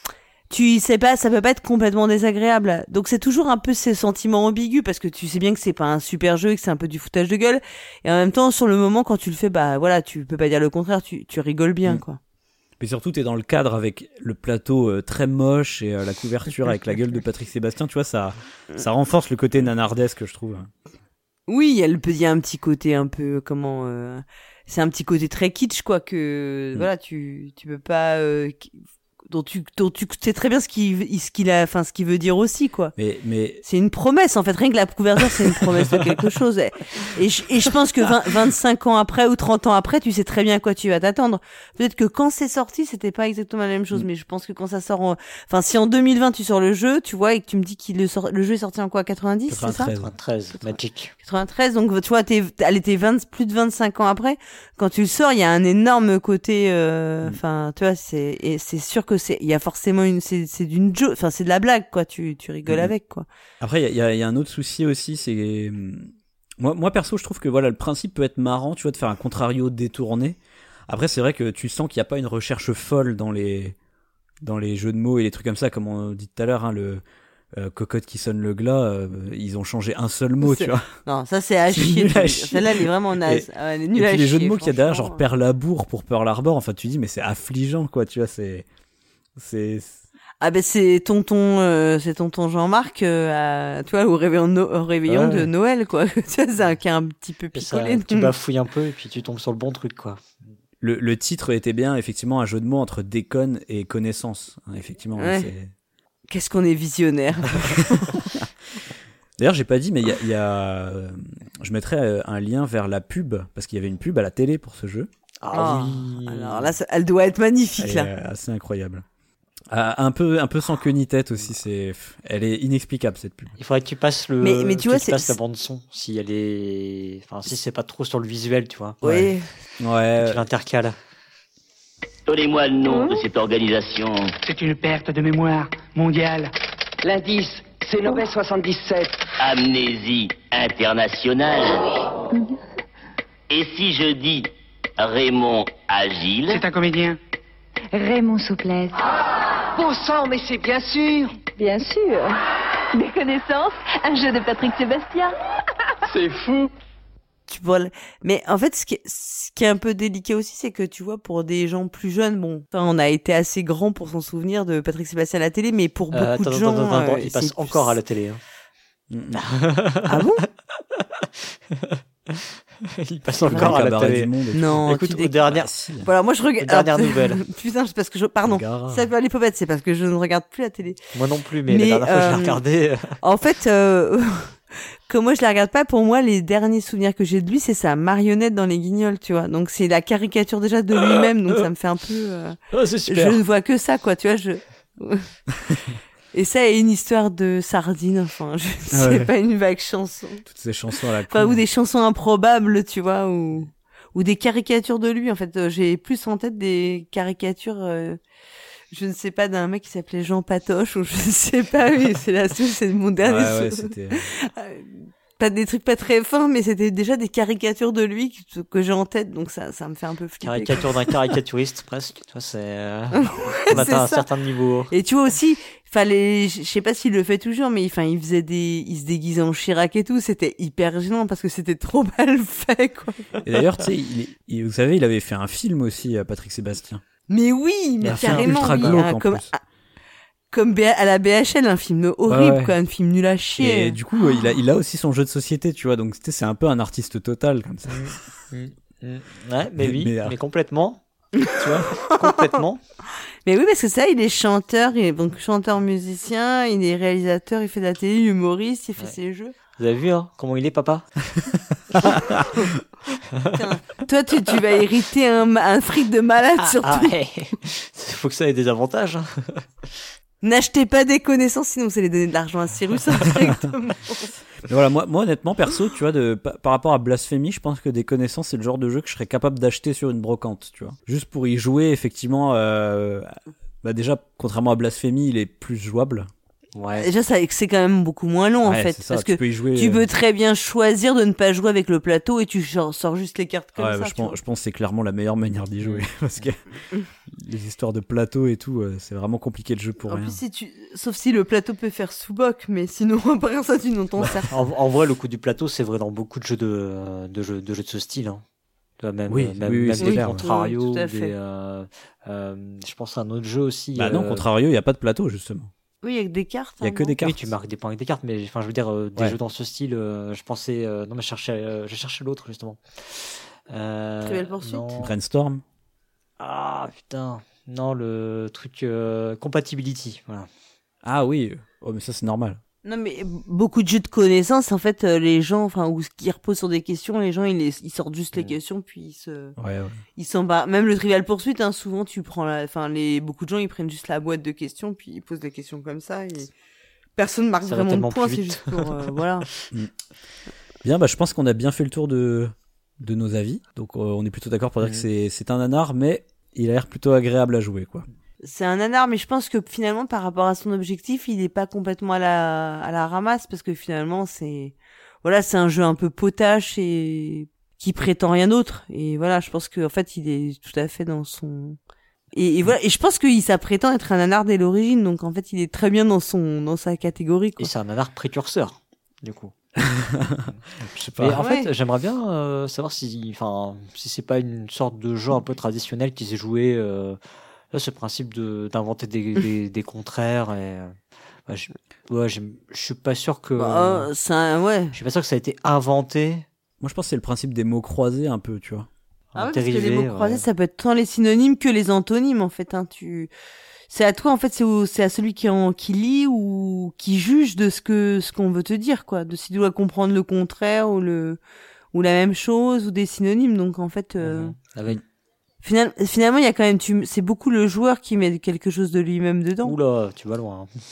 tu sais pas, ça peut pas être complètement désagréable. Donc c'est toujours un peu ces sentiments ambigus parce que tu sais bien que c'est pas un super jeu et que c'est un peu du foutage de gueule. Et en même temps, sur le moment, quand tu le fais, bah voilà, tu peux pas dire le contraire, tu, tu rigoles bien, Mm. quoi. Mais surtout, t'es dans le cadre avec le plateau euh, très moche et euh, la couverture avec la gueule de Patrick Sébastien, tu vois, ça, ça renforce le côté nanardesque, je trouve. Oui, il y a le il y a un petit côté un peu comment euh, c'est un petit côté très kitsch quoi que Mm. voilà, tu tu peux pas euh, qui- dont tu dont tu sais très bien ce qu'il ce qu'il a enfin ce qu'il veut dire aussi quoi. Mais, mais C'est une promesse en fait, rien que la couverture c'est une promesse de quelque chose et, et, je, et je pense que vingt, vingt-cinq ans après ou trente ans après, tu sais très bien à quoi tu vas t'attendre. Peut-être que quand c'est sorti, c'était pas exactement la même chose, Mm. mais je pense que quand ça sort en... enfin si en deux mille vingt tu sors le jeu, tu vois et que tu me dis qu'il le sort le jeu est sorti en quoi quatre-vingt-dix, c'est ça quatre-vingt-treize. treize, Magic. quatre-vingt-treize, donc tu vois, t'es, elle était vingt, plus de vingt-cinq ans après. Quand tu le sors, il y a un énorme côté, euh, enfin, Mm. tu vois, c'est, et c'est sûr que c'est, il y a forcément une, c'est, c'est d'une joke, enfin, c'est de la blague, quoi. Tu, tu rigoles Mhm. avec, quoi. Après, il y a, il y a- il y a un autre souci aussi, c'est hum, moi, moi perso, je trouve que voilà, le principe peut être marrant, tu vois, de faire un contrario détourné. Après, c'est vrai que tu sens qu'il n'y a pas une recherche folle dans les dans les jeux de mots et les trucs comme ça, comme on dit tout à l'heure, hein, le euh, cocotte qui sonne le glas, euh, ils ont changé un seul mot, C'est- tu vois. Non, ça, c'est à C'est chier. nul à tu- chier. Celle-là, elle est vraiment naze. Et- Ah ouais, elle est Et nulle à puis les jeux de chier, mots qu'il y a derrière, genre franchement. Pearl Harbor pour Pearl Harbor, enfin tu dis mais c'est affligeant quoi, tu vois, c'est c'est Ah ben c'est tonton, euh, c'est tonton Jean-Marc, euh, à- tu vois, au réveillon, de No- au réveillon Ouais. de Noël, quoi. Tu vois, c'est un qui est un petit peu Et ça, picolé. tu bafouilles un peu et puis tu tombes sur le bon truc, quoi. le, le titre était bien, effectivement, un jeu de mots entre déconne et connaissance, hein, effectivement. Ouais. c'est- Qu'est-ce qu'on est visionnaire. D'ailleurs, j'ai pas dit, mais il y a, il y a, euh, je mettrais euh, un lien vers la pub parce qu'il y avait une pub à la télé pour ce jeu. Ah Oh, oui. Alors là, ça- elle doit être magnifique, Elle est là. euh, assez incroyable. Ah, un peu, un peu sans queue ni tête aussi. C'est, elle est inexplicable cette pub. Il faudrait que tu passes le, Mais- mais tu que vois, tu c'est- passes la bande son si elle est, enfin si c'est pas trop sur le visuel, tu vois. Oui. Ouais. Tu l'intercales. Donnez-moi le nom de cette organisation. C'est une perte de mémoire mondiale. L'indice, c'est Nobel soixante-dix-sept. Amnésie internationale. Et si je dis Raymond Agile, C'est un comédien. Raymond Souplesse. Bon sang, mais c'est bien sûr. Bien sûr. Des connaissances, un jeu de Patrick Sébastien. C'est fou. Tu vois, le- mais en fait, ce qui, est, ce qui est un peu délicat aussi, c'est que tu vois, pour des gens plus jeunes, bon, enfin, on a été assez grand pour s'en souvenir de Patrick Sébastien à la télé, mais pour beaucoup Euh, attends, de attends, gens, attends, attends, euh, il passe c'est- encore à la télé. Hein. Mm. Ah bon? Il passe Le encore à la cabaret télé. du monde et tout. Non, Écoute, tu aux dé- dernières, Ah, si. Voilà, moi je regarde. Les dernières Ah, nouvelles. Putain, c'est parce que je. Pardon. Gara. Ça peut aller pas bête, c'est parce que je ne regarde plus la télé. moi non plus, mais, Mais, la dernière fois que je euh, l'ai regardé, En fait, euh, comme moi je la regarde pas, pour moi les derniers souvenirs que j'ai de lui, c'est sa marionnette dans Les Guignols, tu vois. Donc c'est la caricature déjà de lui-même, donc ça me fait un peu. euh, oh, c'est super. Je ne vois que ça, quoi, tu vois. Je. Et ça est une histoire de sardine, enfin, je... c'est Ouais. pas une vague chanson. Toutes ces chansons à la Enfin, con. ou des chansons improbables, tu vois, ou ou des caricatures de lui. En fait, Euh, j'ai plus en tête des caricatures euh, je ne sais pas, d'un mec qui s'appelait Jean Patoche, ou je ne sais pas, mais c'est la seule, c'est mon dernier Ouais, ouais, souvenir. c'était. Pas des trucs pas très fins, mais c'était déjà des caricatures de lui que, que j'ai en tête, donc ça, ça me fait un peu flipper. Caricature d'un caricaturiste, presque. Tu vois, c'est, euh... Ouais, on atteint c'est un ça. certain niveau. Et tu vois aussi, fallait, je sais pas s'il le fait toujours, mais enfin, il faisait des, il se déguisait en Chirac et tout, c'était hyper gênant parce que c'était trop mal fait, quoi. Et d'ailleurs, tu sais, il, est- il- vous savez, il avait fait un film aussi, euh, Patrick Sébastien. Mais oui, mais a fait un carrément, ultra oui, glauque, hein, en comme, plus. ah, comme B- à la B H L, un film horrible, Ouais, ouais. quoi, un film nul à chier. Et du coup, euh, il a, il a aussi son jeu de société, tu vois. Donc, tu sais, c'est un peu un artiste total, comme ça. Mm, mm. Ouais, mais Mais- oui, mais, mais, euh, complètement. Tu vois, complètement. Mais oui, parce que ça, il est chanteur, il est donc chanteur musicien, il est réalisateur, il fait de la télé, humoriste, il fait Ouais. ses jeux. Vous avez vu, hein, comment il est, papa? Putain, toi, tu, tu vas hériter un, un fric de malade, surtout. Ah, ouais. Faut que ça ait des avantages. Hein. N'achetez pas des connaissances, sinon vous allez donner de l'argent à Cyrus indirectement. Mais voilà, moi, moi, honnêtement, perso, tu vois, de, pa- par rapport à Blasphémie, je pense que des connaissances, c'est le genre de jeu que je serais capable d'acheter sur une brocante, tu vois. Juste pour y jouer, effectivement, euh, bah déjà, contrairement à Blasphémie, il est plus jouable. Ouais. Déjà, ça, c'est quand même beaucoup moins long, en Ouais, fait. c'est ça, Parce tu que peux y jouer. tu euh, peux très bien choisir de ne pas jouer avec le plateau et tu sors, sors juste les cartes comme ouais, ça. bah, je, tu vois. pense, je pense que c'est clairement la meilleure manière d'y jouer. Parce que les histoires de plateau et tout, euh, c'est vraiment compliqué le jeu pour En rien. plus, si tu... sauf si le plateau peut faire sous-boc, mais sinon, après ça, tu n'entends ça. En, en vrai, le coup du plateau, c'est vrai dans beaucoup de jeux de, de jeux, de jeux de ce style. Hein. Tu vois, même, Oui, euh, même, oui, oui, même c'est des clair, Contrario, oui, tout à des, fait. euh, euh, je pense à un autre jeu aussi. Bah non, euh, contrario, il n'y a pas de plateau, justement. Oui, avec des cartes. Il y a hein, que non des cartes. Oui, tu marques des points avec des cartes, mais enfin, je veux dire, euh, des Ouais. jeux dans ce style, euh, je pensais. Euh, non, mais je cherchais, euh, je cherchais l'autre, justement. Euh, Trivial Pursuit. non. Brainstorm. Ah, putain. Non, le truc euh, Compatibility. Voilà. Ah oui, oh, mais ça, c'est normal. Non, mais beaucoup de jeux de connaissances, en fait, euh, les gens, enfin, où qui reposent sur des questions, les gens, ils, les, ils sortent juste les Mm. questions, puis ils se, Ouais, ouais. ils s'en barrent. Même le Trivial Pursuit, hein, souvent, tu prends la, enfin, les, beaucoup de gens, ils prennent juste la boîte de questions, puis ils posent des questions comme ça, et personne marque Ça va vraiment tellement de points, plus c'est vite. juste pour, euh, voilà. Bien, bah, je pense qu'on a bien fait le tour de, de nos avis. Donc, euh, on est plutôt d'accord pour dire Mhm. que c'est, c'est un nanar, mais il a l'air plutôt agréable à jouer, quoi. C'est un nanar, mais je pense que finalement, par rapport à son objectif, il est pas complètement à la, à la ramasse, parce que finalement, c'est, voilà, c'est un jeu un peu potache et qui prétend rien d'autre. Et voilà, je pense qu'en fait, il est tout à fait dans son, et, et voilà, et je pense qu'il s'apprête à être un nanar dès l'origine, donc en fait, il est très bien dans son, dans sa catégorie, Et quoi. c'est un nanar précurseur, du coup. Je sais Mais pas. en Ouais. fait, j'aimerais bien euh, savoir si, enfin, si c'est pas une sorte de jeu un peu traditionnel qui s'est joué. Euh, là, ce principe de d'inventer des, des, des contraires. Et, euh, ouais, je, ouais, j'aime- je suis pas sûr que. Bah, euh, c'est un, ouais. Je suis pas sûr que ça a été inventé. Moi, je pense que c'est le principe des mots croisés, un peu, tu vois. Ah un ouais, parce que les dérivé, mots croisés, ouais. ça peut être tant les synonymes que les antonymes, en fait, hein, tu, c'est à toi, en fait, c'est au- c'est à celui qui en, qui lit ou qui juge de ce que, ce qu'on veut te dire, quoi, de s'il doit comprendre le contraire ou le, ou la même chose ou des synonymes, donc, en fait, euh, Mhm. Avec... final- finalement, il y a quand même, tu, c'est beaucoup le joueur qui met quelque chose de lui-même dedans. Oula, tu vas loin. hein.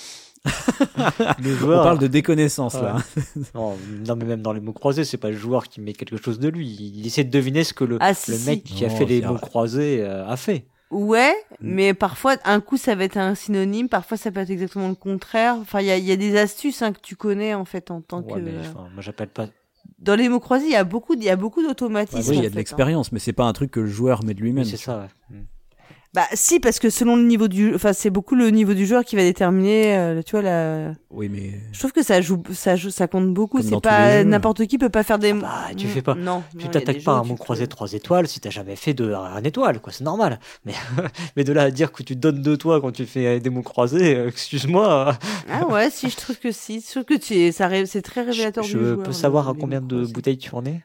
Le On joueur. parle de déconnaissance, Ouais. là. Non, non, mais même dans les mots croisés, c'est pas le joueur qui met quelque chose de lui. Il essaie de deviner ce que le, Ah, si, le si. mec qui a Non, fait les c'est mots vrai. croisés euh, a fait. Ouais, Mm. mais parfois, un coup, ça va être un synonyme, parfois, ça peut être exactement le contraire. Enfin, il y a, il y a des astuces, hein, que tu connais, en fait, en tant Ouais, que, mais euh, enfin, moi j'appelle pas. dans les mots croisés, il y a beaucoup, il y a beaucoup d'automatismes. Oui, il y en a de fait, hein. l'expérience, mais c'est pas un truc que le joueur met de lui-même. Oui, c'est tu ça. Ouais. Mm. Bah si, parce que selon le niveau du, enfin c'est beaucoup le niveau du joueur qui va déterminer, euh, tu vois la. Oui, mais Je trouve que ça joue, ça joue, ça compte beaucoup. Comme dans C'est tous les pas jeux. n'importe qui peut pas faire des. bah, tu fais pas- Non. Tu non, il y a t'attaques des pas à jeux un où mot tu croisé peux- trois étoiles si t'as jamais fait de un étoile, quoi. C'est normal. Mais, mais de là à dire que tu donnes de toi quand tu fais des mots croisés, euh, excuse-moi. Ah ouais, si je trouve que si, je trouve que tu es, ça, ré- c'est très Je, révélateur je du joueur. peux savoir le- à les combien mots de croisés. bouteilles tu en es?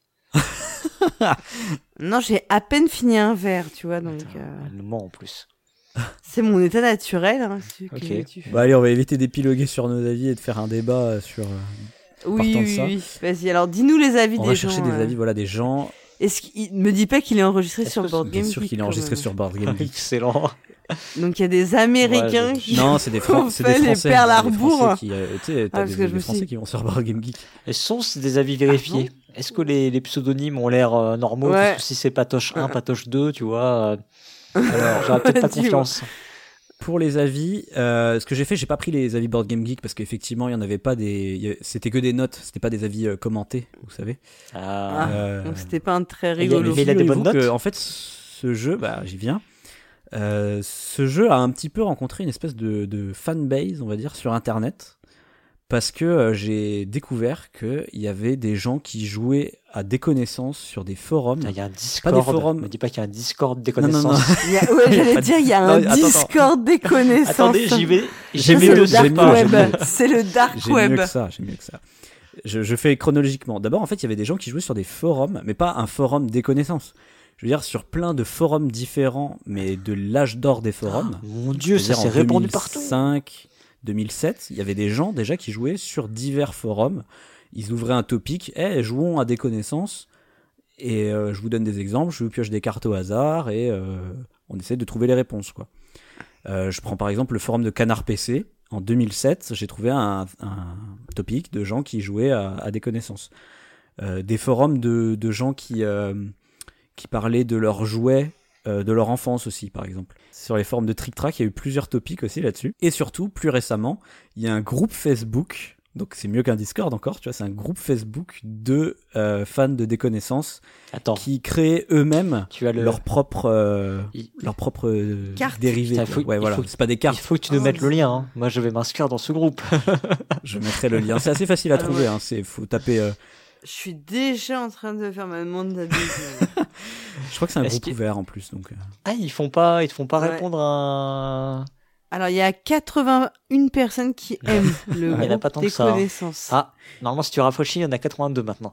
Non, j'ai à peine fini un verre, tu vois, donc euh, Elle nous ment en plus. c'est mon état naturel. Hein, si tu- Ok. que tu- Bah allez, on va éviter d'épiloguer sur nos avis et de faire un débat euh, sur. euh, Oui, partant de oui, ça. oui. Vas-y, alors dis-nous les avis On des va gens. chercher des euh. avis, voilà, des gens. Est-ce qu'il me dit pas qu'il est enregistré Est-ce sur que Board Bien Game sûr Geek, qu'il est quand enregistré même. sur Board Game Geek. Excellent. Donc il y a des Américains Ouais, je- qui. Non, c'est des, Fran- ont c'est fait des les Français. Pearl des Harbor. Français qui, euh, tu sais, t'as Ah, parce des, que je des me Français suis- qui vont sur Board Game Geek. Et sont des avis vérifiés? Est-ce que les, les pseudonymes ont l'air euh, normaux? Ouais. Parce que si c'est Patoche un, Patoche deux, tu vois, euh, alors j'aurais peut-être pas Tu confiance. pour les avis, euh, ce que j'ai fait, j'ai pas pris les avis Board Game Geek parce qu'effectivement, il y en avait pas des, il y avait- c'était que des notes, c'était pas des avis euh, commentés, vous savez. Ah. Euh, Donc c'était pas un très il y a- rigolo. mais il a des bonnes Figurez-vous que, notes en fait, ce jeu, bah, j'y viens. Euh, ce jeu a un petit peu rencontré une espèce de, de fanbase, on va dire, sur Internet, parce que euh, j'ai découvert qu'il y avait des gens qui jouaient à déconnaissance sur des forums. Il y a un Discord. Pas des forums. Me dis pas qu'il y a un Discord des Non, non, non. connaissances. Il y a- ouais, j'allais dire, il y a Non, un attends, attends. Discord des connaissances. Attendez, j'y vais. J'ai J'ai Ça, mis c'est vu mieux, le le j'ai dark mieux, j'ai web. mieux. C'est le dark J'ai web. mieux que ça, j'ai mieux que ça. Je, je fais chronologiquement. D'abord, en fait, il y avait des gens qui jouaient sur des forums, mais pas un forum des connaissances. Je veux dire, sur plein de forums différents, mais de l'âge d'or des forums. Mon Dieu, ça C'est-à-dire s'est en répandu partout. deux mille cinq, deux mille sept, il y avait des gens déjà qui jouaient sur divers forums. Ils ouvraient un topic, hey, jouons à des connaissances. Et euh, je vous donne des exemples, je vous pioche des cartes au hasard et euh, on essaie de trouver les réponses, quoi. Euh, je prends par exemple le forum de Canard P C. En deux mille sept, j'ai trouvé un, un topic de gens qui jouaient à, à des connaissances. Euh, des forums de, de gens qui, euh, qui parlaient de leurs jouets, euh, de leur enfance aussi, par exemple. Sur les forums de Trick Track, il y a eu plusieurs topics aussi là-dessus. Et surtout, plus récemment, il y a un groupe Facebook, donc c'est mieux qu'un Discord encore, tu vois, c'est un groupe Facebook de euh, fans de déconnaissance Attends, qui créent eux-mêmes tu as le. leur propre, euh, Il- leur propre euh, Carte. dérivés. Putain, quoi. faut- ouais, il voilà, faut- c'est pas des Il cartes. faut que tu nous Oh, mettes le lien. Hein. Moi, je vais m'inscrire dans ce groupe. Je mettrai le lien. C'est assez facile à Alors, trouver. ouais. Hein. C'est faut taper. euh, Je suis déjà en train de faire ma demande d'adhésion. Je crois que c'est un Est-ce groupe qu'il- ouvert en plus. Donc. euh. Ah, ils font pas, ils te font pas Ouais. répondre à. Alors, il y a quatre-vingt-une personnes qui aiment le Il y en a groupe pas tant des que ça, hein. connaissances. Ah, normalement, si tu rafraîchis, il y en a quatre-vingt-deux maintenant.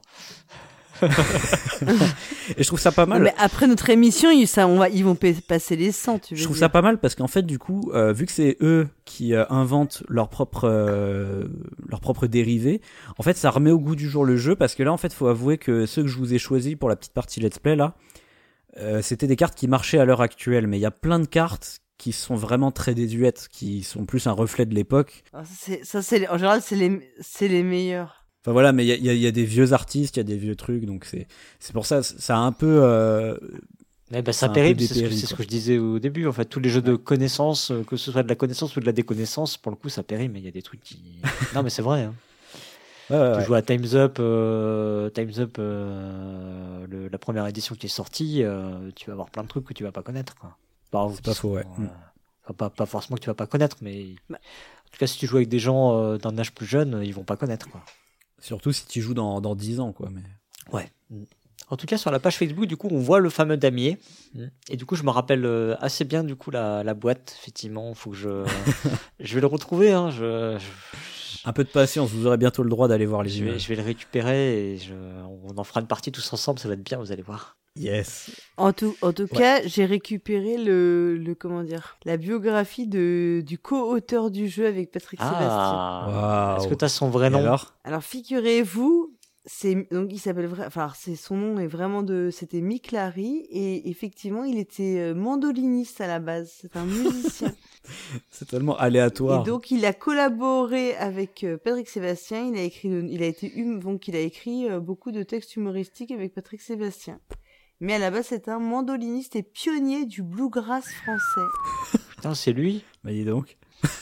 Et je trouve ça pas Non, mal. mais après notre émission, ils, ça, on va, ils vont pa- passer les cent, tu veux Je trouve dire. ça pas mal parce qu'en fait, du coup, euh, vu que c'est eux qui euh, inventent leur propre, euh, leur propre dérivé, en fait, ça remet au goût du jour le jeu parce que là, en fait, faut avouer que ceux que je vous ai choisis pour la petite partie let's play là, euh, c'était des cartes qui marchaient à l'heure actuelle, mais il y a plein de cartes qui sont vraiment très désuètes, qui sont plus un reflet de l'époque. Ah, ça, c'est, ça, c'est, en général, c'est les, c'est les meilleurs. Enfin voilà, mais il y a, il y a- il y a des vieux artistes, il y a des vieux trucs, donc c'est, c'est pour ça, ça a un peu. Euh, Mais bah, C'est ça un peu pérille, c'est ce, que, dépéri, c'est ce quoi. que je disais au début. En fait, tous les jeux de connaissances, euh, que ce soit de la connaissance ou de la déconnaissance, pour le coup, ça pérille, mais il y a des trucs qui. Non, mais c'est vrai. Hein. ouais, ouais, Tu ouais. joues à Time's Up, euh, Time's Up, euh, le- la première édition qui est sortie, euh, tu vas avoir plein de trucs que tu vas pas connaître. Quoi. Bah, C'est pas qui faux, ouais. sont, Mm. euh, enfin, pas, pas forcément que tu vas pas connaître, mais Bah. en tout cas, si tu joues avec des gens euh, d'un âge plus jeune, ils vont pas connaître. Quoi. Surtout si tu joues dans, dans dix ans, quoi. Mais... Ouais. En tout cas, sur la page Facebook, du coup, on voit le fameux damier. Et du coup, je me rappelle euh, assez bien, du coup, la, la boîte. Effectivement, faut que je, je vais le retrouver. Hein. Je, je, Un peu de patience, vous aurez bientôt le droit d'aller voir les je vais, images. je vais le récupérer et je, on en fera une partie tous ensemble. Ça va être bien, vous allez voir. Yes. En tout, en tout cas, j'ai récupéré le, le, comment dire, la biographie de, du co-auteur du jeu avec Patrick Sébastien. Ah. Waouh. Est-ce que tu as son Et vrai nom? alors Alors, figurez-vous, c'est, donc, il s'appelle vrai, enfin, alors, c'est, son nom est vraiment de, c'était Mick Larry, et effectivement, il était euh, mandoliniste à la base. C'est un musicien. C'est tellement aléatoire. Et donc, il a collaboré avec euh, Patrick Sébastien. Il a écrit, de- il a été, hum- donc, il a écrit euh, beaucoup de textes humoristiques avec Patrick Sébastien. Mais à la base, c'est un mandoliniste et pionnier du bluegrass français. Putain, c'est lui. Bah dis donc.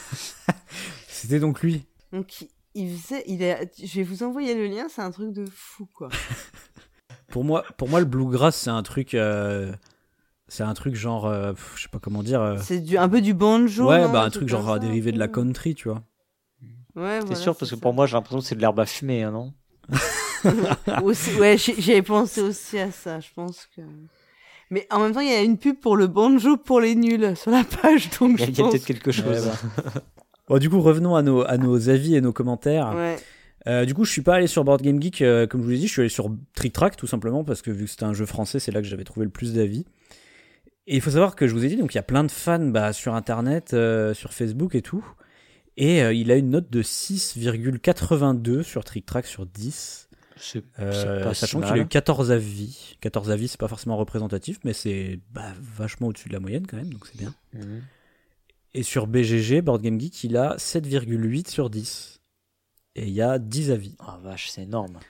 C'était donc lui. Donc, il, il faisait, il a, je vais vous envoyer le lien, c'est un truc de fou, quoi. Pour moi, pour moi, le bluegrass, c'est un truc, euh, c'est un truc genre, euh, pff, je sais pas comment dire. euh, C'est du, un peu du banjo. ouais, non, bah un truc genre comme ça, dérivé un de la peu. country, tu vois. Ouais, T'es voilà, sûr? Parce c'est que ça. pour moi, j'ai l'impression que c'est de l'herbe à fumer, hein, non? Aussi- ouais, j'y j'y avais pensé aussi à ça, je pense que. Mais en même temps, il y a une pub pour le banjo pour les nuls sur la page, donc Il y a, je il y a pense. peut-être quelque chose. Ouais, bah. Bon, du coup, revenons à nos, à nos avis et nos commentaires. Ouais. Euh, du coup, je suis pas allé sur Board Game Geek, euh, comme je vous l'ai dit, je suis allé sur Trick Track tout simplement parce que vu que c'était un jeu français, c'est là que j'avais trouvé le plus d'avis. Et il faut savoir que je vous ai dit, donc il y a plein de fans bah, sur Internet, euh, sur Facebook et tout. Et euh, il a une note de six virgule quatre-vingt-deux sur Trick Track sur dix. C'est Euh, c'est pas si sachant qu'il mal. a eu quatorze avis. quatorze avis, c'est pas forcément représentatif, mais c'est bah, vachement au-dessus de la moyenne quand même, donc c'est bien. Mhm. Et sur B G G, Board Game Geek, il a sept virgule huit sur dix. Et il y a dix avis. Ah vache, c'est énorme.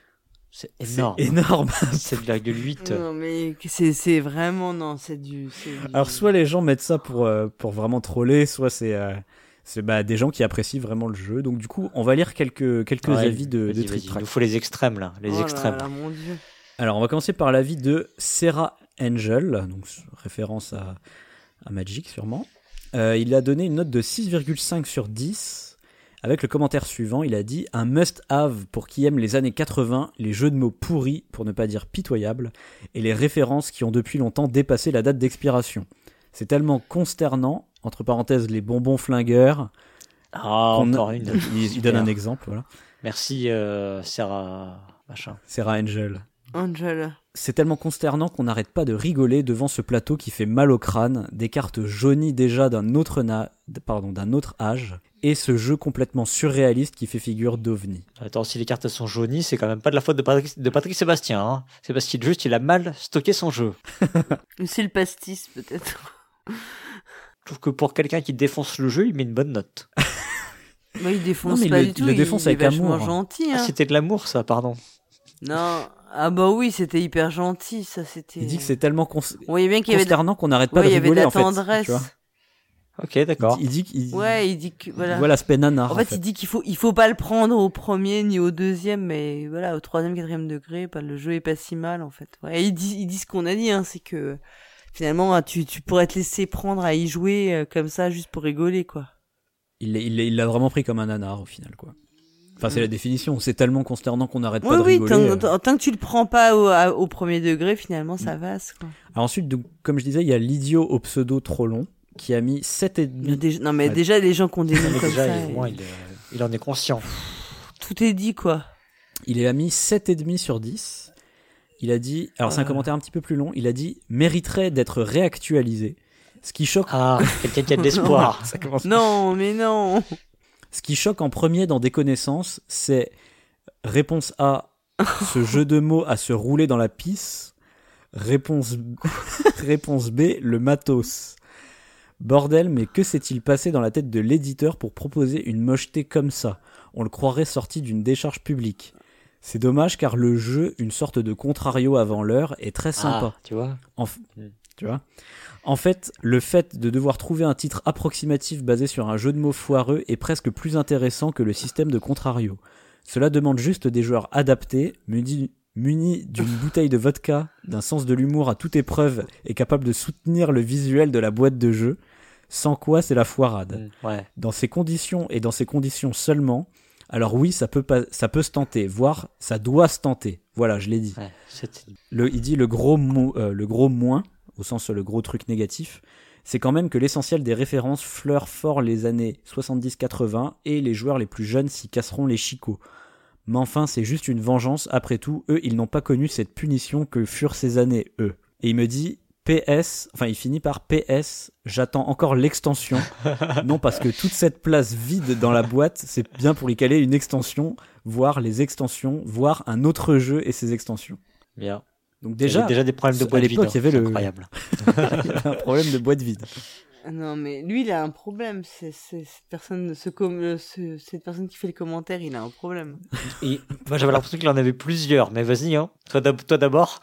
C'est énorme. C'est énorme. sept virgule huit. Non, mais c'est, c'est vraiment, non, c'est du, c'est du... Alors, soit les gens mettent ça pour, euh, pour vraiment troller, soit c'est, euh, c'est bah, des gens qui apprécient vraiment le jeu. Donc, du coup, on va lire quelques, quelques Ouais, avis de, vas-y, de vas-y. Trick Il Track. nous faut les extrêmes, là. Les Oh extrêmes. là là, mon Dieu. Alors, on va commencer par l'avis de Sarah Angel, donc référence à, à Magic sûrement. Euh, il a donné une note de six virgule cinq sur dix. Avec le commentaire suivant, il a dit « Un must-have pour qui aime les années quatre-vingts, les jeux de mots pourris, pour ne pas dire pitoyables, et les références qui ont depuis longtemps dépassé la date d'expiration. C'est tellement consternant, entre parenthèses les bonbons flingueurs... » Ah, qu'on a- encore une. Il, il donne un exemple, voilà. Merci, euh, Sarah... Machin. Sarah Angel. Angel. C'est tellement consternant qu'on n'arrête pas de rigoler devant ce plateau qui fait mal au crâne, des cartes jaunies déjà d'un autre, na... Pardon, d'un autre âge, et ce jeu complètement surréaliste qui fait figure d'ovni. Attends, si les cartes sont jaunies, c'est quand même pas de la faute de Patrick, de Patrick Sébastien. Hein. C'est parce qu'il juste il a mal stocké son jeu. C'est le pastis, peut-être. Je trouve que pour quelqu'un qui défonce le jeu, il met une bonne note. Bah, il défonce Non, mais il pas le- du tout. il le défonce il avec est vachement amour. gentil. Ah, Hein. c'était de l'amour, ça, pardon. Non. Ah bah oui, c'était hyper gentil, ça, c'était... Il dit que c'est tellement cons- On voyait bien qu'il y avait de... consternant qu'on n'arrête pas Ouais, de il y avait de rigoler la en fait. tendresse. Tu vois. Ok, d'accord. Il, il dit qu'il Ouais, il dit que... il Voilà. voit l'aspect nanar. En fait, il dit qu'il faut, il faut pas le prendre au premier ni au deuxième, mais voilà, au troisième, quatrième degré, pas, le jeu est pas si mal, en fait. Ouais, il dit, il dit ce qu'on a dit, hein, c'est que, finalement, tu, tu pourrais te laisser prendre à y jouer euh, comme ça, juste pour rigoler, quoi. Il l'a il, l'a- il l'a vraiment pris comme un nanar au final, quoi. Enfin, c'est la définition. C'est tellement consternant qu'on n'arrête Oui, pas de oui, rigoler. tant, tant- tant que tu le prends pas au, à- au premier degré, finalement, ça va, quoi. Alors ensuite, donc, comme je disais, il y a l'idiot au pseudo trop long qui a mis sept Mais virgule cinq. déjà- non, mais Ouais. déjà, les gens qui ont des noms Mais comme déjà, ça, il, au moins, et- il, euh, il en est conscient. tout est dit, quoi. Il a mis sept virgule cinq sur dix. Il a dit, alors c'est un Euh. commentaire un petit peu plus long, il a dit mériterait d'être réactualisé. Ce qui choque, Ah, quelqu'un qui a de l'espoir. ça commence. Non, mais non. Ce qui choque en premier dans des connaissances, c'est réponse A, ce jeu de mots à se rouler dans la pisse. Réponse réponse B, le matos. Bordel, mais que s'est-il passé dans la tête de l'éditeur pour proposer une mocheté comme ça? On le croirait sorti d'une décharge publique. C'est dommage car le jeu, une sorte de contrario avant l'heure, est très sympa. Ah, tu vois. En f- Mm. Tu vois. En fait, le fait de devoir trouver un titre approximatif basé sur un jeu de mots foireux est presque plus intéressant que le système de contrario. Cela demande juste des joueurs adaptés, munis, munis d'une bouteille de vodka, d'un sens de l'humour à toute épreuve et capables de soutenir le visuel de la boîte de jeu, sans quoi c'est la foirade. Mm, ouais. Dans ces conditions et dans ces conditions seulement, alors oui, ça peut pas, ça peut se tenter, voire ça doit se tenter. Voilà, je l'ai dit. Ouais, c'était- Le, il dit le gros mot, euh, le gros moins, au sens le gros truc négatif, c'est quand même que l'essentiel des références fleure fort les années soixante-dix quatre-vingts et les joueurs les plus jeunes s'y casseront les chicots. Mais enfin, c'est juste une vengeance, après tout, eux, ils n'ont pas connu cette punition que furent ces années, eux. Et il me dit, P S, enfin il finit par P S, j'attends encore l'extension. Non, parce que toute cette place vide dans la boîte, c'est bien pour y caler une extension, voire les extensions, voire un autre jeu et ses extensions. Bien. Donc Il y déjà, avait déjà des problèmes de à boîte vide. l'époque, il y avait c'est le- incroyable. il y avait un problème de boîte vide. Non, mais lui, il a un problème. C'est, c'est, cette personne, ce com- euh, ce- cette personne qui fait les commentaires, il a un problème. Et moi, j'avais l'impression qu'il en avait plusieurs. Mais vas-y, hein. Toi, d'ab- toi d'abord.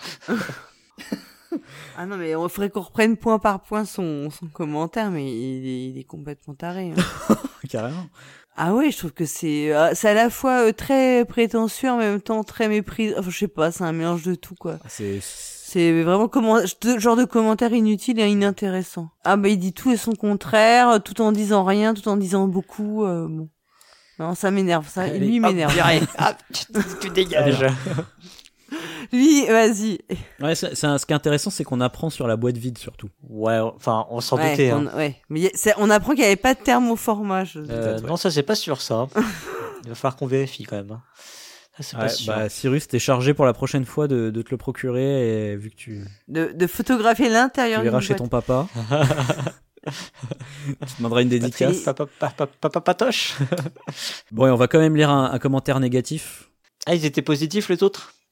Ah non, mais il faudrait qu'on reprenne point par point son, son commentaire, mais il est, il est complètement taré. Hein. Carrément. Ah oui, je trouve que c'est, euh, c'est à la fois euh, très prétentieux, en même temps très mépris. Enfin, je sais pas, c'est un mélange de tout, quoi. C'est, C'est vraiment comment, ce genre de commentaire inutile et inintéressant. Ah bah il dit tout et son contraire, tout en disant rien, tout en disant beaucoup. Euh, bon. Non, ça m'énerve, ça. Allez, Lui il hop, m'énerve. viré. Ah, tu, tu dégages. Lui, vas-y. ouais, c'est, c'est un- ce qui est intéressant, c'est qu'on apprend sur la boîte vide surtout. Ouais, enfin, on s'en Ouais, doutait. on, Hein. ouais. Mais y a- c'est- on apprend qu'il n'y avait pas de terme au format. Je... Euh, Peut-être, ouais. Non, ça, c'est pas sûr, ça. Il va falloir qu'on vérifie quand même. hein. Ça, c'est Ouais, pas sûr. bah, Cyrus, t'es chargé pour la prochaine fois de, de te le procurer et vu que tu, De, de photographier l'intérieur tu d'une verras chez boîte. ton papa, tu demanderas une dédicace. Papa, papa, papa, patoche. Bon, et on va quand même lire un, un commentaire négatif. Ah, ils étaient positifs, les autres?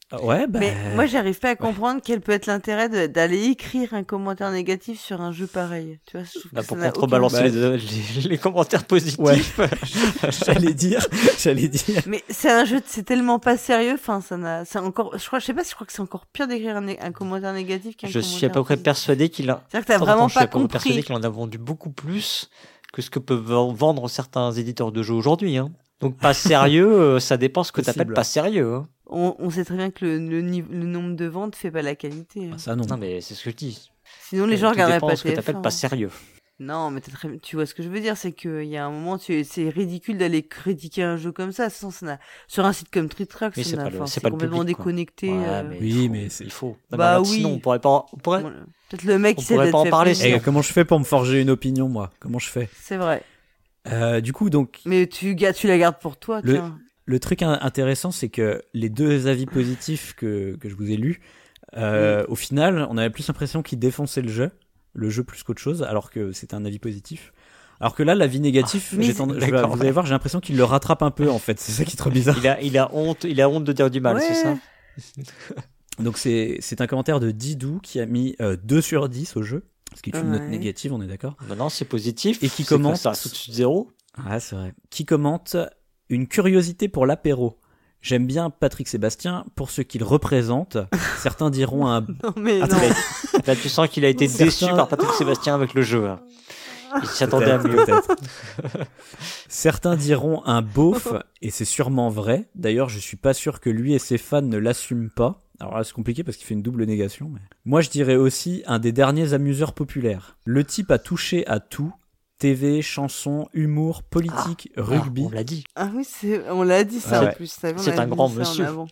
Ouais, bah. Mais moi, j'arrive pas à comprendre quel peut être l'intérêt de- d'aller écrire un commentaire négatif sur un jeu pareil. Tu vois, je trouve Bah, que pour ça n'a contrebalancer aucun- les, les, les commentaires positifs. Ouais. j'allais dire, j'allais dire. Mais c'est un jeu, c'est tellement pas sérieux. Enfin, ça n'a, c'est encore, je crois, je sais pas, je crois que c'est encore pire d'écrire un, né- un commentaire négatif qu'un Je commentaire suis à peu près positif. persuadé qu'il a. C'est-à-dire que t'as Attends, vraiment attends, je suis pas à peu près persuadé compris. qu'il en a vendu beaucoup plus que ce que peuvent vendre certains éditeurs de jeux aujourd'hui. Hein. Donc pas sérieux, euh, ça dépend ce que Possible. t'appelles pas sérieux. Hein. On, on sait très bien que le, le, niveau- le nombre de ventes fait pas la qualité. hein. Ah, ça non. Non mais c'est ce que je dis. Sinon, les gens Tout regarderaient dépend pas de ce que T F un. t'appelles pas sérieux. Non, mais t'as très- tu vois ce que je veux dire, c'est qu'il y a un moment, tu... c'est ridicule d'aller critiquer un jeu comme ça. Sans, ça n'a... Sur un site comme TrickTrack, Mais ça c'est n'a- pas le- enfin, c'est c'est pas le complètement public, quoi. déconnecté. Ouais, euh, mais Oui, il faut, mais c'est- il faut. Non, Bah mais oui. Sinon on pourrait pas. On pourrait... voilà. Peut-être le mec On qui s'est pourrait d'être pas en fait parler, plaisir. Eh, comment je fais pour me forger une opinion, moi? Comment je fais? C'est vrai. Euh, du coup, donc, Mais tu, ga- tu la gardes pour toi, Le- tiens. le truc in- intéressant, c'est que les deux avis positifs que, que je vous ai lus, euh, Mm. au final, on avait plus l'impression qu'ils défonçaient le jeu, le jeu plus qu'autre chose, alors que c'était un avis positif. Alors que là, l'avis négatif, Ah, mais j'ai c'est- tend- je vais- d'accord, vous allez ouais. voir, j'ai l'impression qu'il le rattrape un peu, en fait. C'est ça qui est trop bizarre. Il a, il a honte, il a honte de dire du mal, Ouais. c'est ça. Donc c'est, c'est un commentaire de Didou qui a mis euh, deux sur dix au jeu, ce qui est une note Ouais. négative, on est d'accord. Non, non, c'est positif. Et qui C'est commente- quoi, ça, tout de suite zéro. Ah, c'est vrai. Qui commente une curiosité pour l'apéro. J'aime bien Patrick Sébastien pour ce qu'il représente. Certains diront un Non, mais Ah, non. Là, là, tu sens qu'il a été Certains- déçu par Patrick Sébastien avec le jeu. hein. Il s'attendait à Peut-être, mieux. peut-être. Certains diront un beauf, et c'est sûrement vrai. D'ailleurs, je suis pas sûr que lui et ses fans ne l'assument pas. Alors là, c'est compliqué parce qu'il fait une double négation. Mais... Moi, je dirais aussi un des derniers amuseurs populaires. Le type a touché à tout. T V, chansons, humour, politique, Ah, rugby. on l'a dit. Ah oui, c'est, on l'a dit ça Ouais, en ouais. plus. ça, on C'est avait un mis grand ça en monsieur. avant.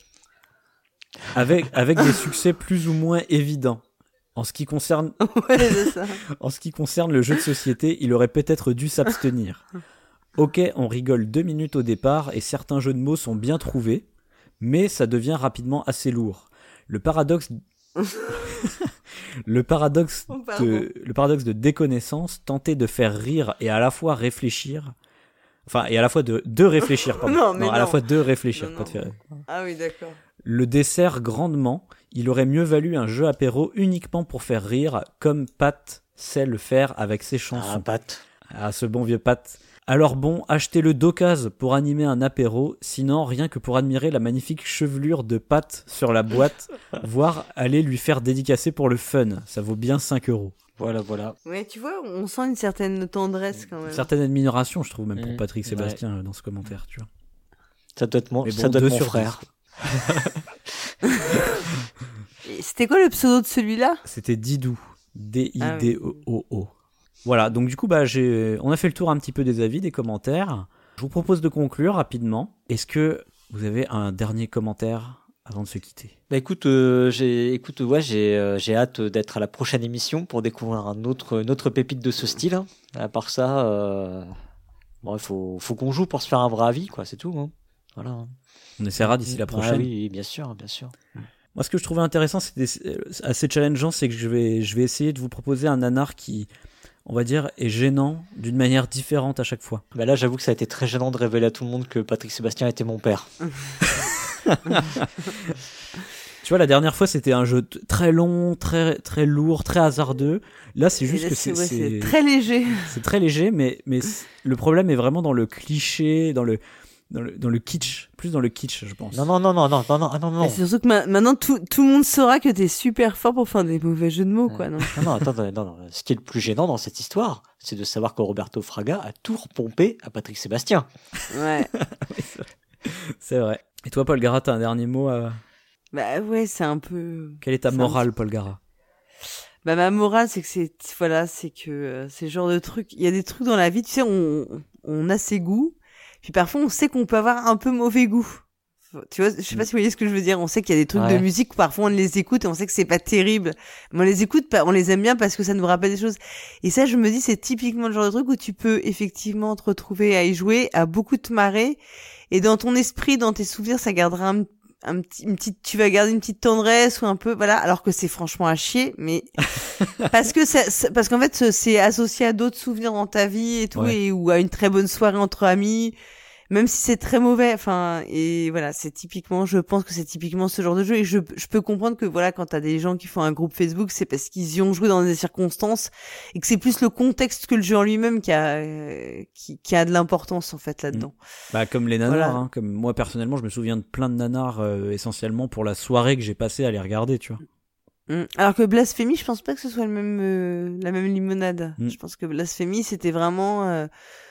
Avec, avec des succès plus ou moins évidents. En ce qui concerne, Ouais, c'est ça. en ce qui concerne le jeu de société, il aurait peut-être dû s'abstenir. Ok, on rigole deux minutes au départ et certains jeux de mots sont bien trouvés, mais ça devient rapidement assez lourd. Le paradoxe, le paradoxe Oh, pardon. de, le paradoxe de déconnaissance, tenter de faire rire et à la fois réfléchir, enfin et à la fois de, de réfléchir, pardon. Non, mais à la non. fois de réfléchir, Non, pas de non. faire rire. Ah oui, d'accord. Le dessert grandement, il aurait mieux valu un jeu apéro uniquement pour faire rire, comme Pat sait le faire avec ses Ah, chansons. Pat. Ah, ce bon vieux Pat. Alors bon, achetez-le d'occasion pour animer un apéro, sinon rien que pour admirer la magnifique chevelure de Pat sur la boîte, voire aller lui faire dédicacer pour le fun, ça vaut bien cinq euros. Voilà, voilà. Ouais, tu vois, on sent une certaine tendresse quand même. Une certaine admiration, je trouve, même pour Mmh, Patrick ouais. Sébastien euh, dans ce commentaire, tu vois. Ça doit être mon, Mais bon, ça doit deux être mon sur frère. Et c'était quoi le pseudo de celui-là? C'était Didou. D I D O O O. Voilà, donc du coup, bah, j'ai... on a fait le tour un petit peu des avis, des commentaires. Je vous propose de conclure rapidement. Est-ce que vous avez un dernier commentaire avant de se quitter? Bah écoute, euh, j'ai, écoute, ouais, j'ai, euh, j'ai hâte d'être à la prochaine émission pour découvrir un autre, une autre pépite de ce style. hein. À part ça, euh, bon, il faut, faut qu'on joue pour se faire un vrai avis, quoi. C'est tout. Hein. Voilà. hein. On essaiera d'ici la Ah prochaine. oui, bien sûr, bien sûr. Moi, ce que je trouvais intéressant, c'était euh, assez challengeant, c'est que je vais, je vais essayer de vous proposer un nanar qui, on va dire, est gênant d'une manière différente à chaque fois. Bah là, j'avoue que ça a été très gênant de révéler à tout le monde que Patrick Sébastien était mon père. Tu vois, la dernière fois, c'était un jeu t- très long, très, très lourd, très hasardeux. Là, c'est Et juste là, que c'est, c'est, ouais, c'est, c'est très léger. c'est très léger, mais, mais c- le problème est vraiment dans le cliché, dans le, dans le, dans le kitsch, plus dans le kitsch, je pense. Non, non, non, non, non, non, non, ah, non, Et non. c'est surtout que ma- maintenant tout, tout le monde saura que t'es super fort pour faire des mauvais jeux de mots, quoi. Non Non, non, attends, non, non. Ce qui est le plus gênant dans cette histoire, c'est de savoir que Roberto Fraga a tout repompé à Patrick Sébastien. Ouais. C'est vrai. Et toi, Paul Gara, t'as un dernier mot à... Bah ouais, c'est un peu. Quelle est ta C'est un morale, Paul Gara? Bah ma morale, c'est que c'est voilà, c'est que euh, c'est le genre de truc. Il y a des trucs dans la vie, tu sais, on on a ses goûts, puis parfois on sait qu'on peut avoir un peu mauvais goût. Tu vois, je sais pas si vous voyez ce que je veux dire. On sait qu'il y a des trucs Ouais. de musique, parfois on les écoute et on sait que c'est pas terrible, mais on les écoute, pas- on les aime bien parce que ça nous rappelle des choses. Et ça, je me dis, c'est typiquement le genre de truc où tu peux effectivement te retrouver à y jouer, à beaucoup te marrer, et dans ton esprit, dans tes souvenirs, ça gardera un, un petit, une petite, tu vas garder une petite tendresse ou un peu, voilà, alors que c'est franchement à chier, mais parce que ça, ça- parce qu'en fait, c'est associé à d'autres souvenirs dans ta vie et tout, Ouais. et ou à une très bonne soirée entre amis. même si c'est très mauvais, enfin, et voilà, c'est typiquement, je pense que c'est typiquement ce genre de jeu, et je, je peux comprendre que voilà, quand t'as des gens qui font un groupe Facebook, c'est parce qu'ils y ont joué dans des circonstances, et que c'est plus le contexte que le jeu en lui-même qui a, euh, qui, qui a de l'importance, en fait, là-dedans. Bah, comme les nanars, Voilà. hein, comme moi, personnellement, je me souviens de plein de nanars, euh, essentiellement pour la soirée que j'ai passée à les regarder, tu vois. Mm. Alors que Blasphémie, je pense pas que ce soit le même, euh, la même limonade. Mm. Je pense que Blasphémie, c'était vraiment, euh,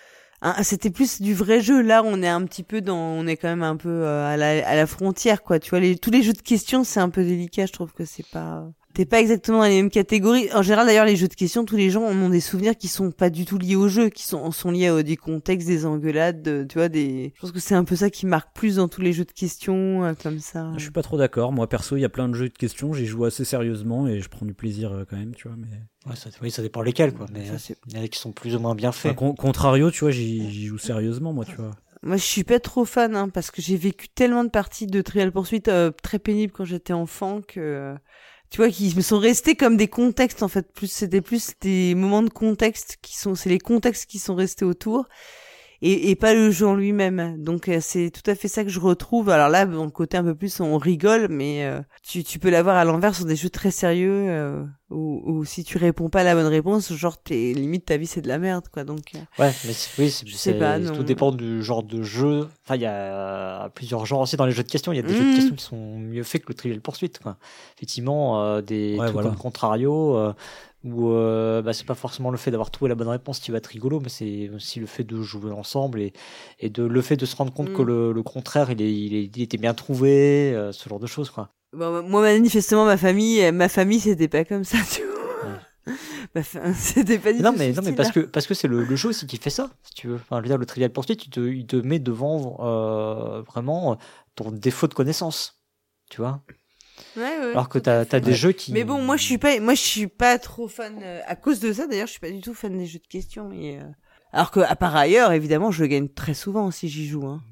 un- c'était plus du vrai jeu. Là, on est un petit peu dans, on est quand même un peu euh, à la, à la frontière, quoi. Tu vois, les, tous les jeux de questions, c'est un peu délicat. Je trouve que c'est pas, t'es pas exactement dans les mêmes catégories. En général, d'ailleurs, les jeux de questions, tous les gens en ont des souvenirs qui sont pas du tout liés au jeu, qui sont, sont liés à des contextes, des engueulades, de- tu vois, des. Je pense que c'est un peu ça qui marque plus dans tous les jeux de questions, euh, comme ça. Je suis pas trop d'accord. Moi, perso, il y a plein de jeux de questions, j'y joue assez sérieusement et je prends du plaisir euh, quand même, tu vois. Mais Ouais, ça, oui, ça dépend lesquels, quoi. Mais Ça, euh, c'est- il y en a qui sont plus ou moins bien enfin, faits. con- contrario, tu vois, j'y, j'y joue sérieusement, moi, tu vois. Moi, je suis pas trop fan, hein, parce que j'ai vécu tellement de parties de Trial Pursuit euh, très pénibles quand j'étais enfant que, euh, tu vois, qui me sont restés comme des contextes, en fait. Plus, c'était plus des moments de contexte qui sont, c'est les contextes qui sont restés autour. Et, et pas le jeu en lui-même. Donc euh, c'est tout à fait ça que je retrouve. Alors là, dans le côté un peu plus, on rigole, mais euh, tu, tu peux l'avoir à l'envers sur des jeux très sérieux, euh, où, où si tu réponds pas à la bonne réponse, genre t'es limite ta vie c'est de la merde, quoi. Donc euh, Ouais, mais c'est- oui, c'est, Je sais c'est- pas, non. tout dépend du genre de jeu. Enfin, il y a plusieurs genres aussi dans les jeux de questions. Il y a des jeux de Mhm. questions qui sont mieux faits que le Trivial Pursuit, quoi. Effectivement, euh, des Ouais, trucs voilà. comme Contrario, euh, où euh, bah, c'est pas forcément le fait d'avoir trouvé la bonne réponse qui va être rigolo, mais c'est aussi le fait de jouer ensemble et, et de le fait de se rendre compte Mhm. que le, le contraire, il, est, il, est, il était bien trouvé, euh, ce genre de choses, quoi. bon, moi manifestement ma famille, euh, ma famille c'était pas comme ça, tu vois. Ma fa- c'était pas du Non tout mais ce non mais parce que style-là. parce que c'est le, le jeu aussi qui fait ça, si tu veux. Enfin, je veux dire, le Trivial Pursuit, il te, il te met devant euh, vraiment ton défaut de connaissance, tu vois. Ouais, ouais, Alors que tout à t'as t'as fait. des jeux qui. Mais bon, moi je suis pas, moi je suis pas trop fan. euh, à cause de ça, d'ailleurs, je suis pas du tout fan des jeux de questions. Mais euh, alors que à par ailleurs, évidemment, je gagne très souvent si j'y joue. Hein.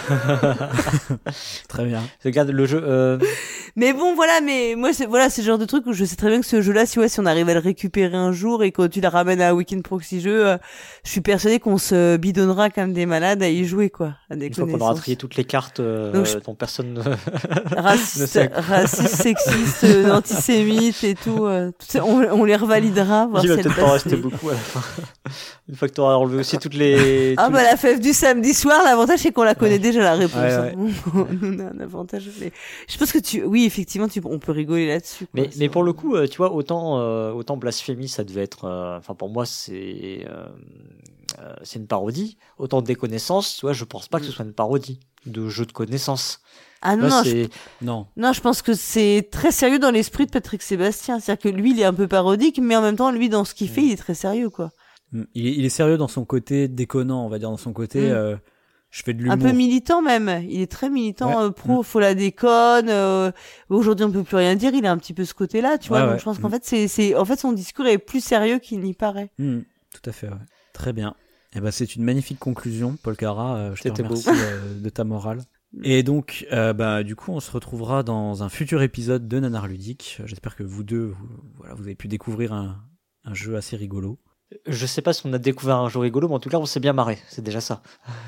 Très bien. Regarde le jeu. Euh... Mais bon, voilà. Mais moi, c'est voilà, c'est le genre de truc où je sais très bien que ce jeu-là, si ouais, si on arrive à le récupérer un jour et que tu la ramènes à Weekend Proxy Jeux, euh, je suis persuadée qu'on se bidonnera comme des malades à y jouer, quoi. À des Une fois qu'on aura connaissances. trié toutes les cartes euh, Donc, je- dont personne ne. Raciste, Ne sait- raciste, sexiste, euh, antisémite et tout. euh, tout ça, on, on les revalidera. Voir Il va si elles peut-être pas passent rester les- beaucoup à la fin. Une fois que t'auras enlevé aussi toutes les. Ah tous- bah la fève du samedi soir, l'avantage c'est qu'on la connaît déjà la réponse. Ouais, hein. On a un avantage. Mais je pense que tu, oui effectivement, tu, on peut rigoler là-dessus. quoi. Mais, Ça- mais pour le coup, euh, tu vois, autant, euh, autant Blasphémie, ça devait être. euh, Enfin, pour moi, c'est euh, euh, c'est une parodie. Autant des connaissances, tu vois, je pense pas que ce soit une parodie de jeu de connaissances. Ah non, Là, non, je, c'est. Non. non, je pense que c'est très sérieux dans l'esprit de Patrick Sébastien. C'est-à-dire que lui, il est un peu parodique, mais en même temps, lui, dans ce qu'il fait, il est très sérieux, quoi. Mm. Il est, il est sérieux dans son côté déconnant, on va dire, dans son côté. Mm. euh, je fais de l'humour. Un peu militant même. Il est très militant, Ouais. euh, pro, faut la déconne. euh, aujourd'hui, on peut plus rien dire. Il a un petit peu ce côté-là, tu vois. Ouais, Donc ouais. je pense qu'en Mm. fait, c'est, c'est, en fait, son discours est plus sérieux qu'il n'y paraît. Mm. Tout à fait, ouais. Très bien. Eh ben, c'est une magnifique conclusion, Paul Cara. euh, je te C'était beau. remercie euh, de ta morale. Et donc, euh, bah, du coup, on se retrouvera dans un futur épisode de Nanar Ludique. J'espère que vous deux, vous, voilà, vous avez pu découvrir un, un jeu assez rigolo. Je sais pas si on a découvert un jeu rigolo, mais en tout cas, on s'est bien marré. C'est déjà ça.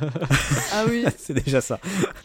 Ah oui. C'est déjà ça.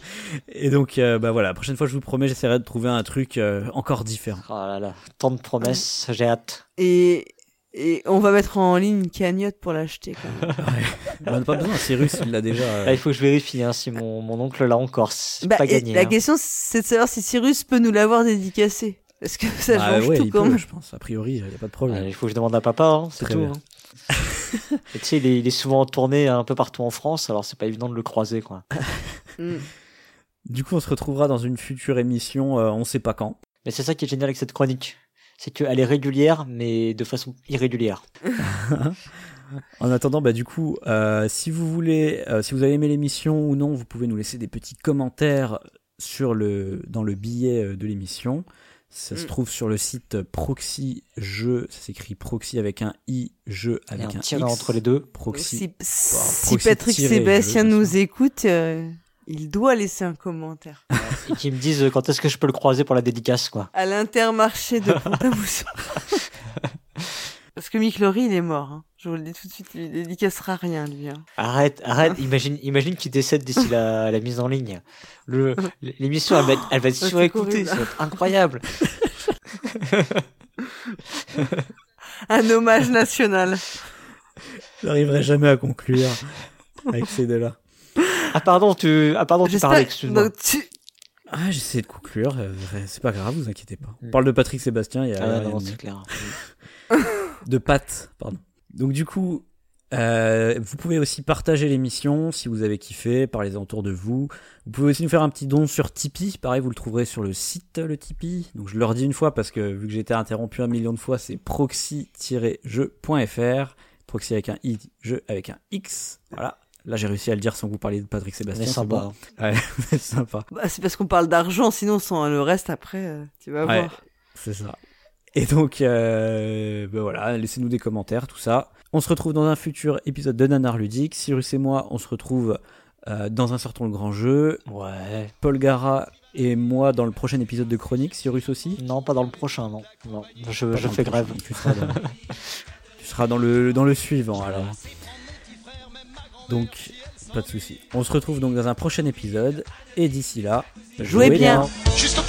Et donc, euh, bah voilà, la prochaine fois, je vous promets, j'essaierai de trouver un truc euh, encore différent. Oh là là, tant de promesses, j'ai hâte. Et, et on va mettre en ligne une cagnotte pour l'acheter, quand même. On n'a pas besoin, Cyrus, il l'a déjà. euh, Là, il faut que je vérifie hein, si mon, mon oncle l'a encore. C'est Bah, pas et gagné. la hein. question, c'est de savoir si Cyrus peut nous l'avoir dédicacé. Parce que ça bah, change ouais, tout il quand peut, même. je pense. A priori, il n'y a pas de problème. Ouais, il faut que je demande à papa, hein, c'est Très tout. bien. hein. Et tu sais, il est, il est souvent en tournée un peu partout en France, alors c'est pas évident de le croiser, quoi. Mm. Du coup, on se retrouvera dans une future émission, euh, on sait pas quand. Mais c'est ça qui est génial avec cette chronique. C'est qu'elle est régulière, mais de façon irrégulière. En attendant, bah du coup, euh, si vous voulez, euh, si vous avez aimé l'émission ou non, vous pouvez nous laisser des petits commentaires sur le dans le billet euh, de l'émission. Ça se Mm. trouve sur le site Proxy Jeux. Ça s'écrit Proxy avec un i, jeu Il y a avec un un tiret X. entre les deux. Proxy. Si, si Proxy Patrick tiré, Sébastien je- nous écoute, euh, il doit laisser un commentaire. Et qui me disent quand est-ce que je peux le croiser pour la dédicace, quoi. À l'Intermarché de Pont-à-Mousson. Parce que Mick Laurie, il est mort. Hein. Je vous le dis tout de suite, il dédicacera rien, lui. Hein. Arrête, arrête. Imagine, imagine qu'il décède d'ici la, la mise en ligne. Le, l'émission, elle va être, elle va être C'est surécoutée. horrible. Ça va être incroyable. Un hommage national. J'arriverai jamais à conclure avec ces deux-là. Ah pardon, tu, ah pardon, tu J'espère- parlais, excuse-moi. donc, tu... Ah, j'essaie de conclure. euh, c'est pas grave, vous inquiétez pas. On parle de Patrick Sébastien. Il y a, Ah il y a ouais, rien non, de c'est mieux. clair. De Pat, pardon. Donc du coup, euh, vous pouvez aussi partager l'émission si vous avez kiffé, parlez-en autour de vous. Vous pouvez aussi nous faire un petit don sur Tipeee. Pareil, vous le trouverez sur le site, le Tipeee. Donc je le redis une fois parce que vu que j'ai été interrompu un million de fois, c'est proxy tiret jeu point f r. Proxy avec un i, jeu avec un x. Voilà. Là, j'ai réussi à le dire sans que vous parliez de Patrick On Sébastien. est c'est sympa. bon. Ouais, c'est sympa. bah, c'est parce qu'on parle d'argent, sinon sans le reste après, euh, tu vas Ouais. voir. C'est ça. Et donc, euh, ben voilà, laissez-nous des commentaires, tout ça. On se retrouve dans un futur épisode de Nanar Ludique. Cyrus et moi, on se retrouve euh, dans un Sortons le Grand Jeu. Ouais. Paul Gara et moi dans le prochain épisode de Chronique. Cyrus aussi. Non, pas dans le prochain, non. Non, je, Pas je dans le fais prochain. grève. Tu seras dans, tu seras dans le, dans le suivant, alors. Donc, pas de souci. On se retrouve donc dans un prochain épisode. Et d'ici là, Jouez bien. Juste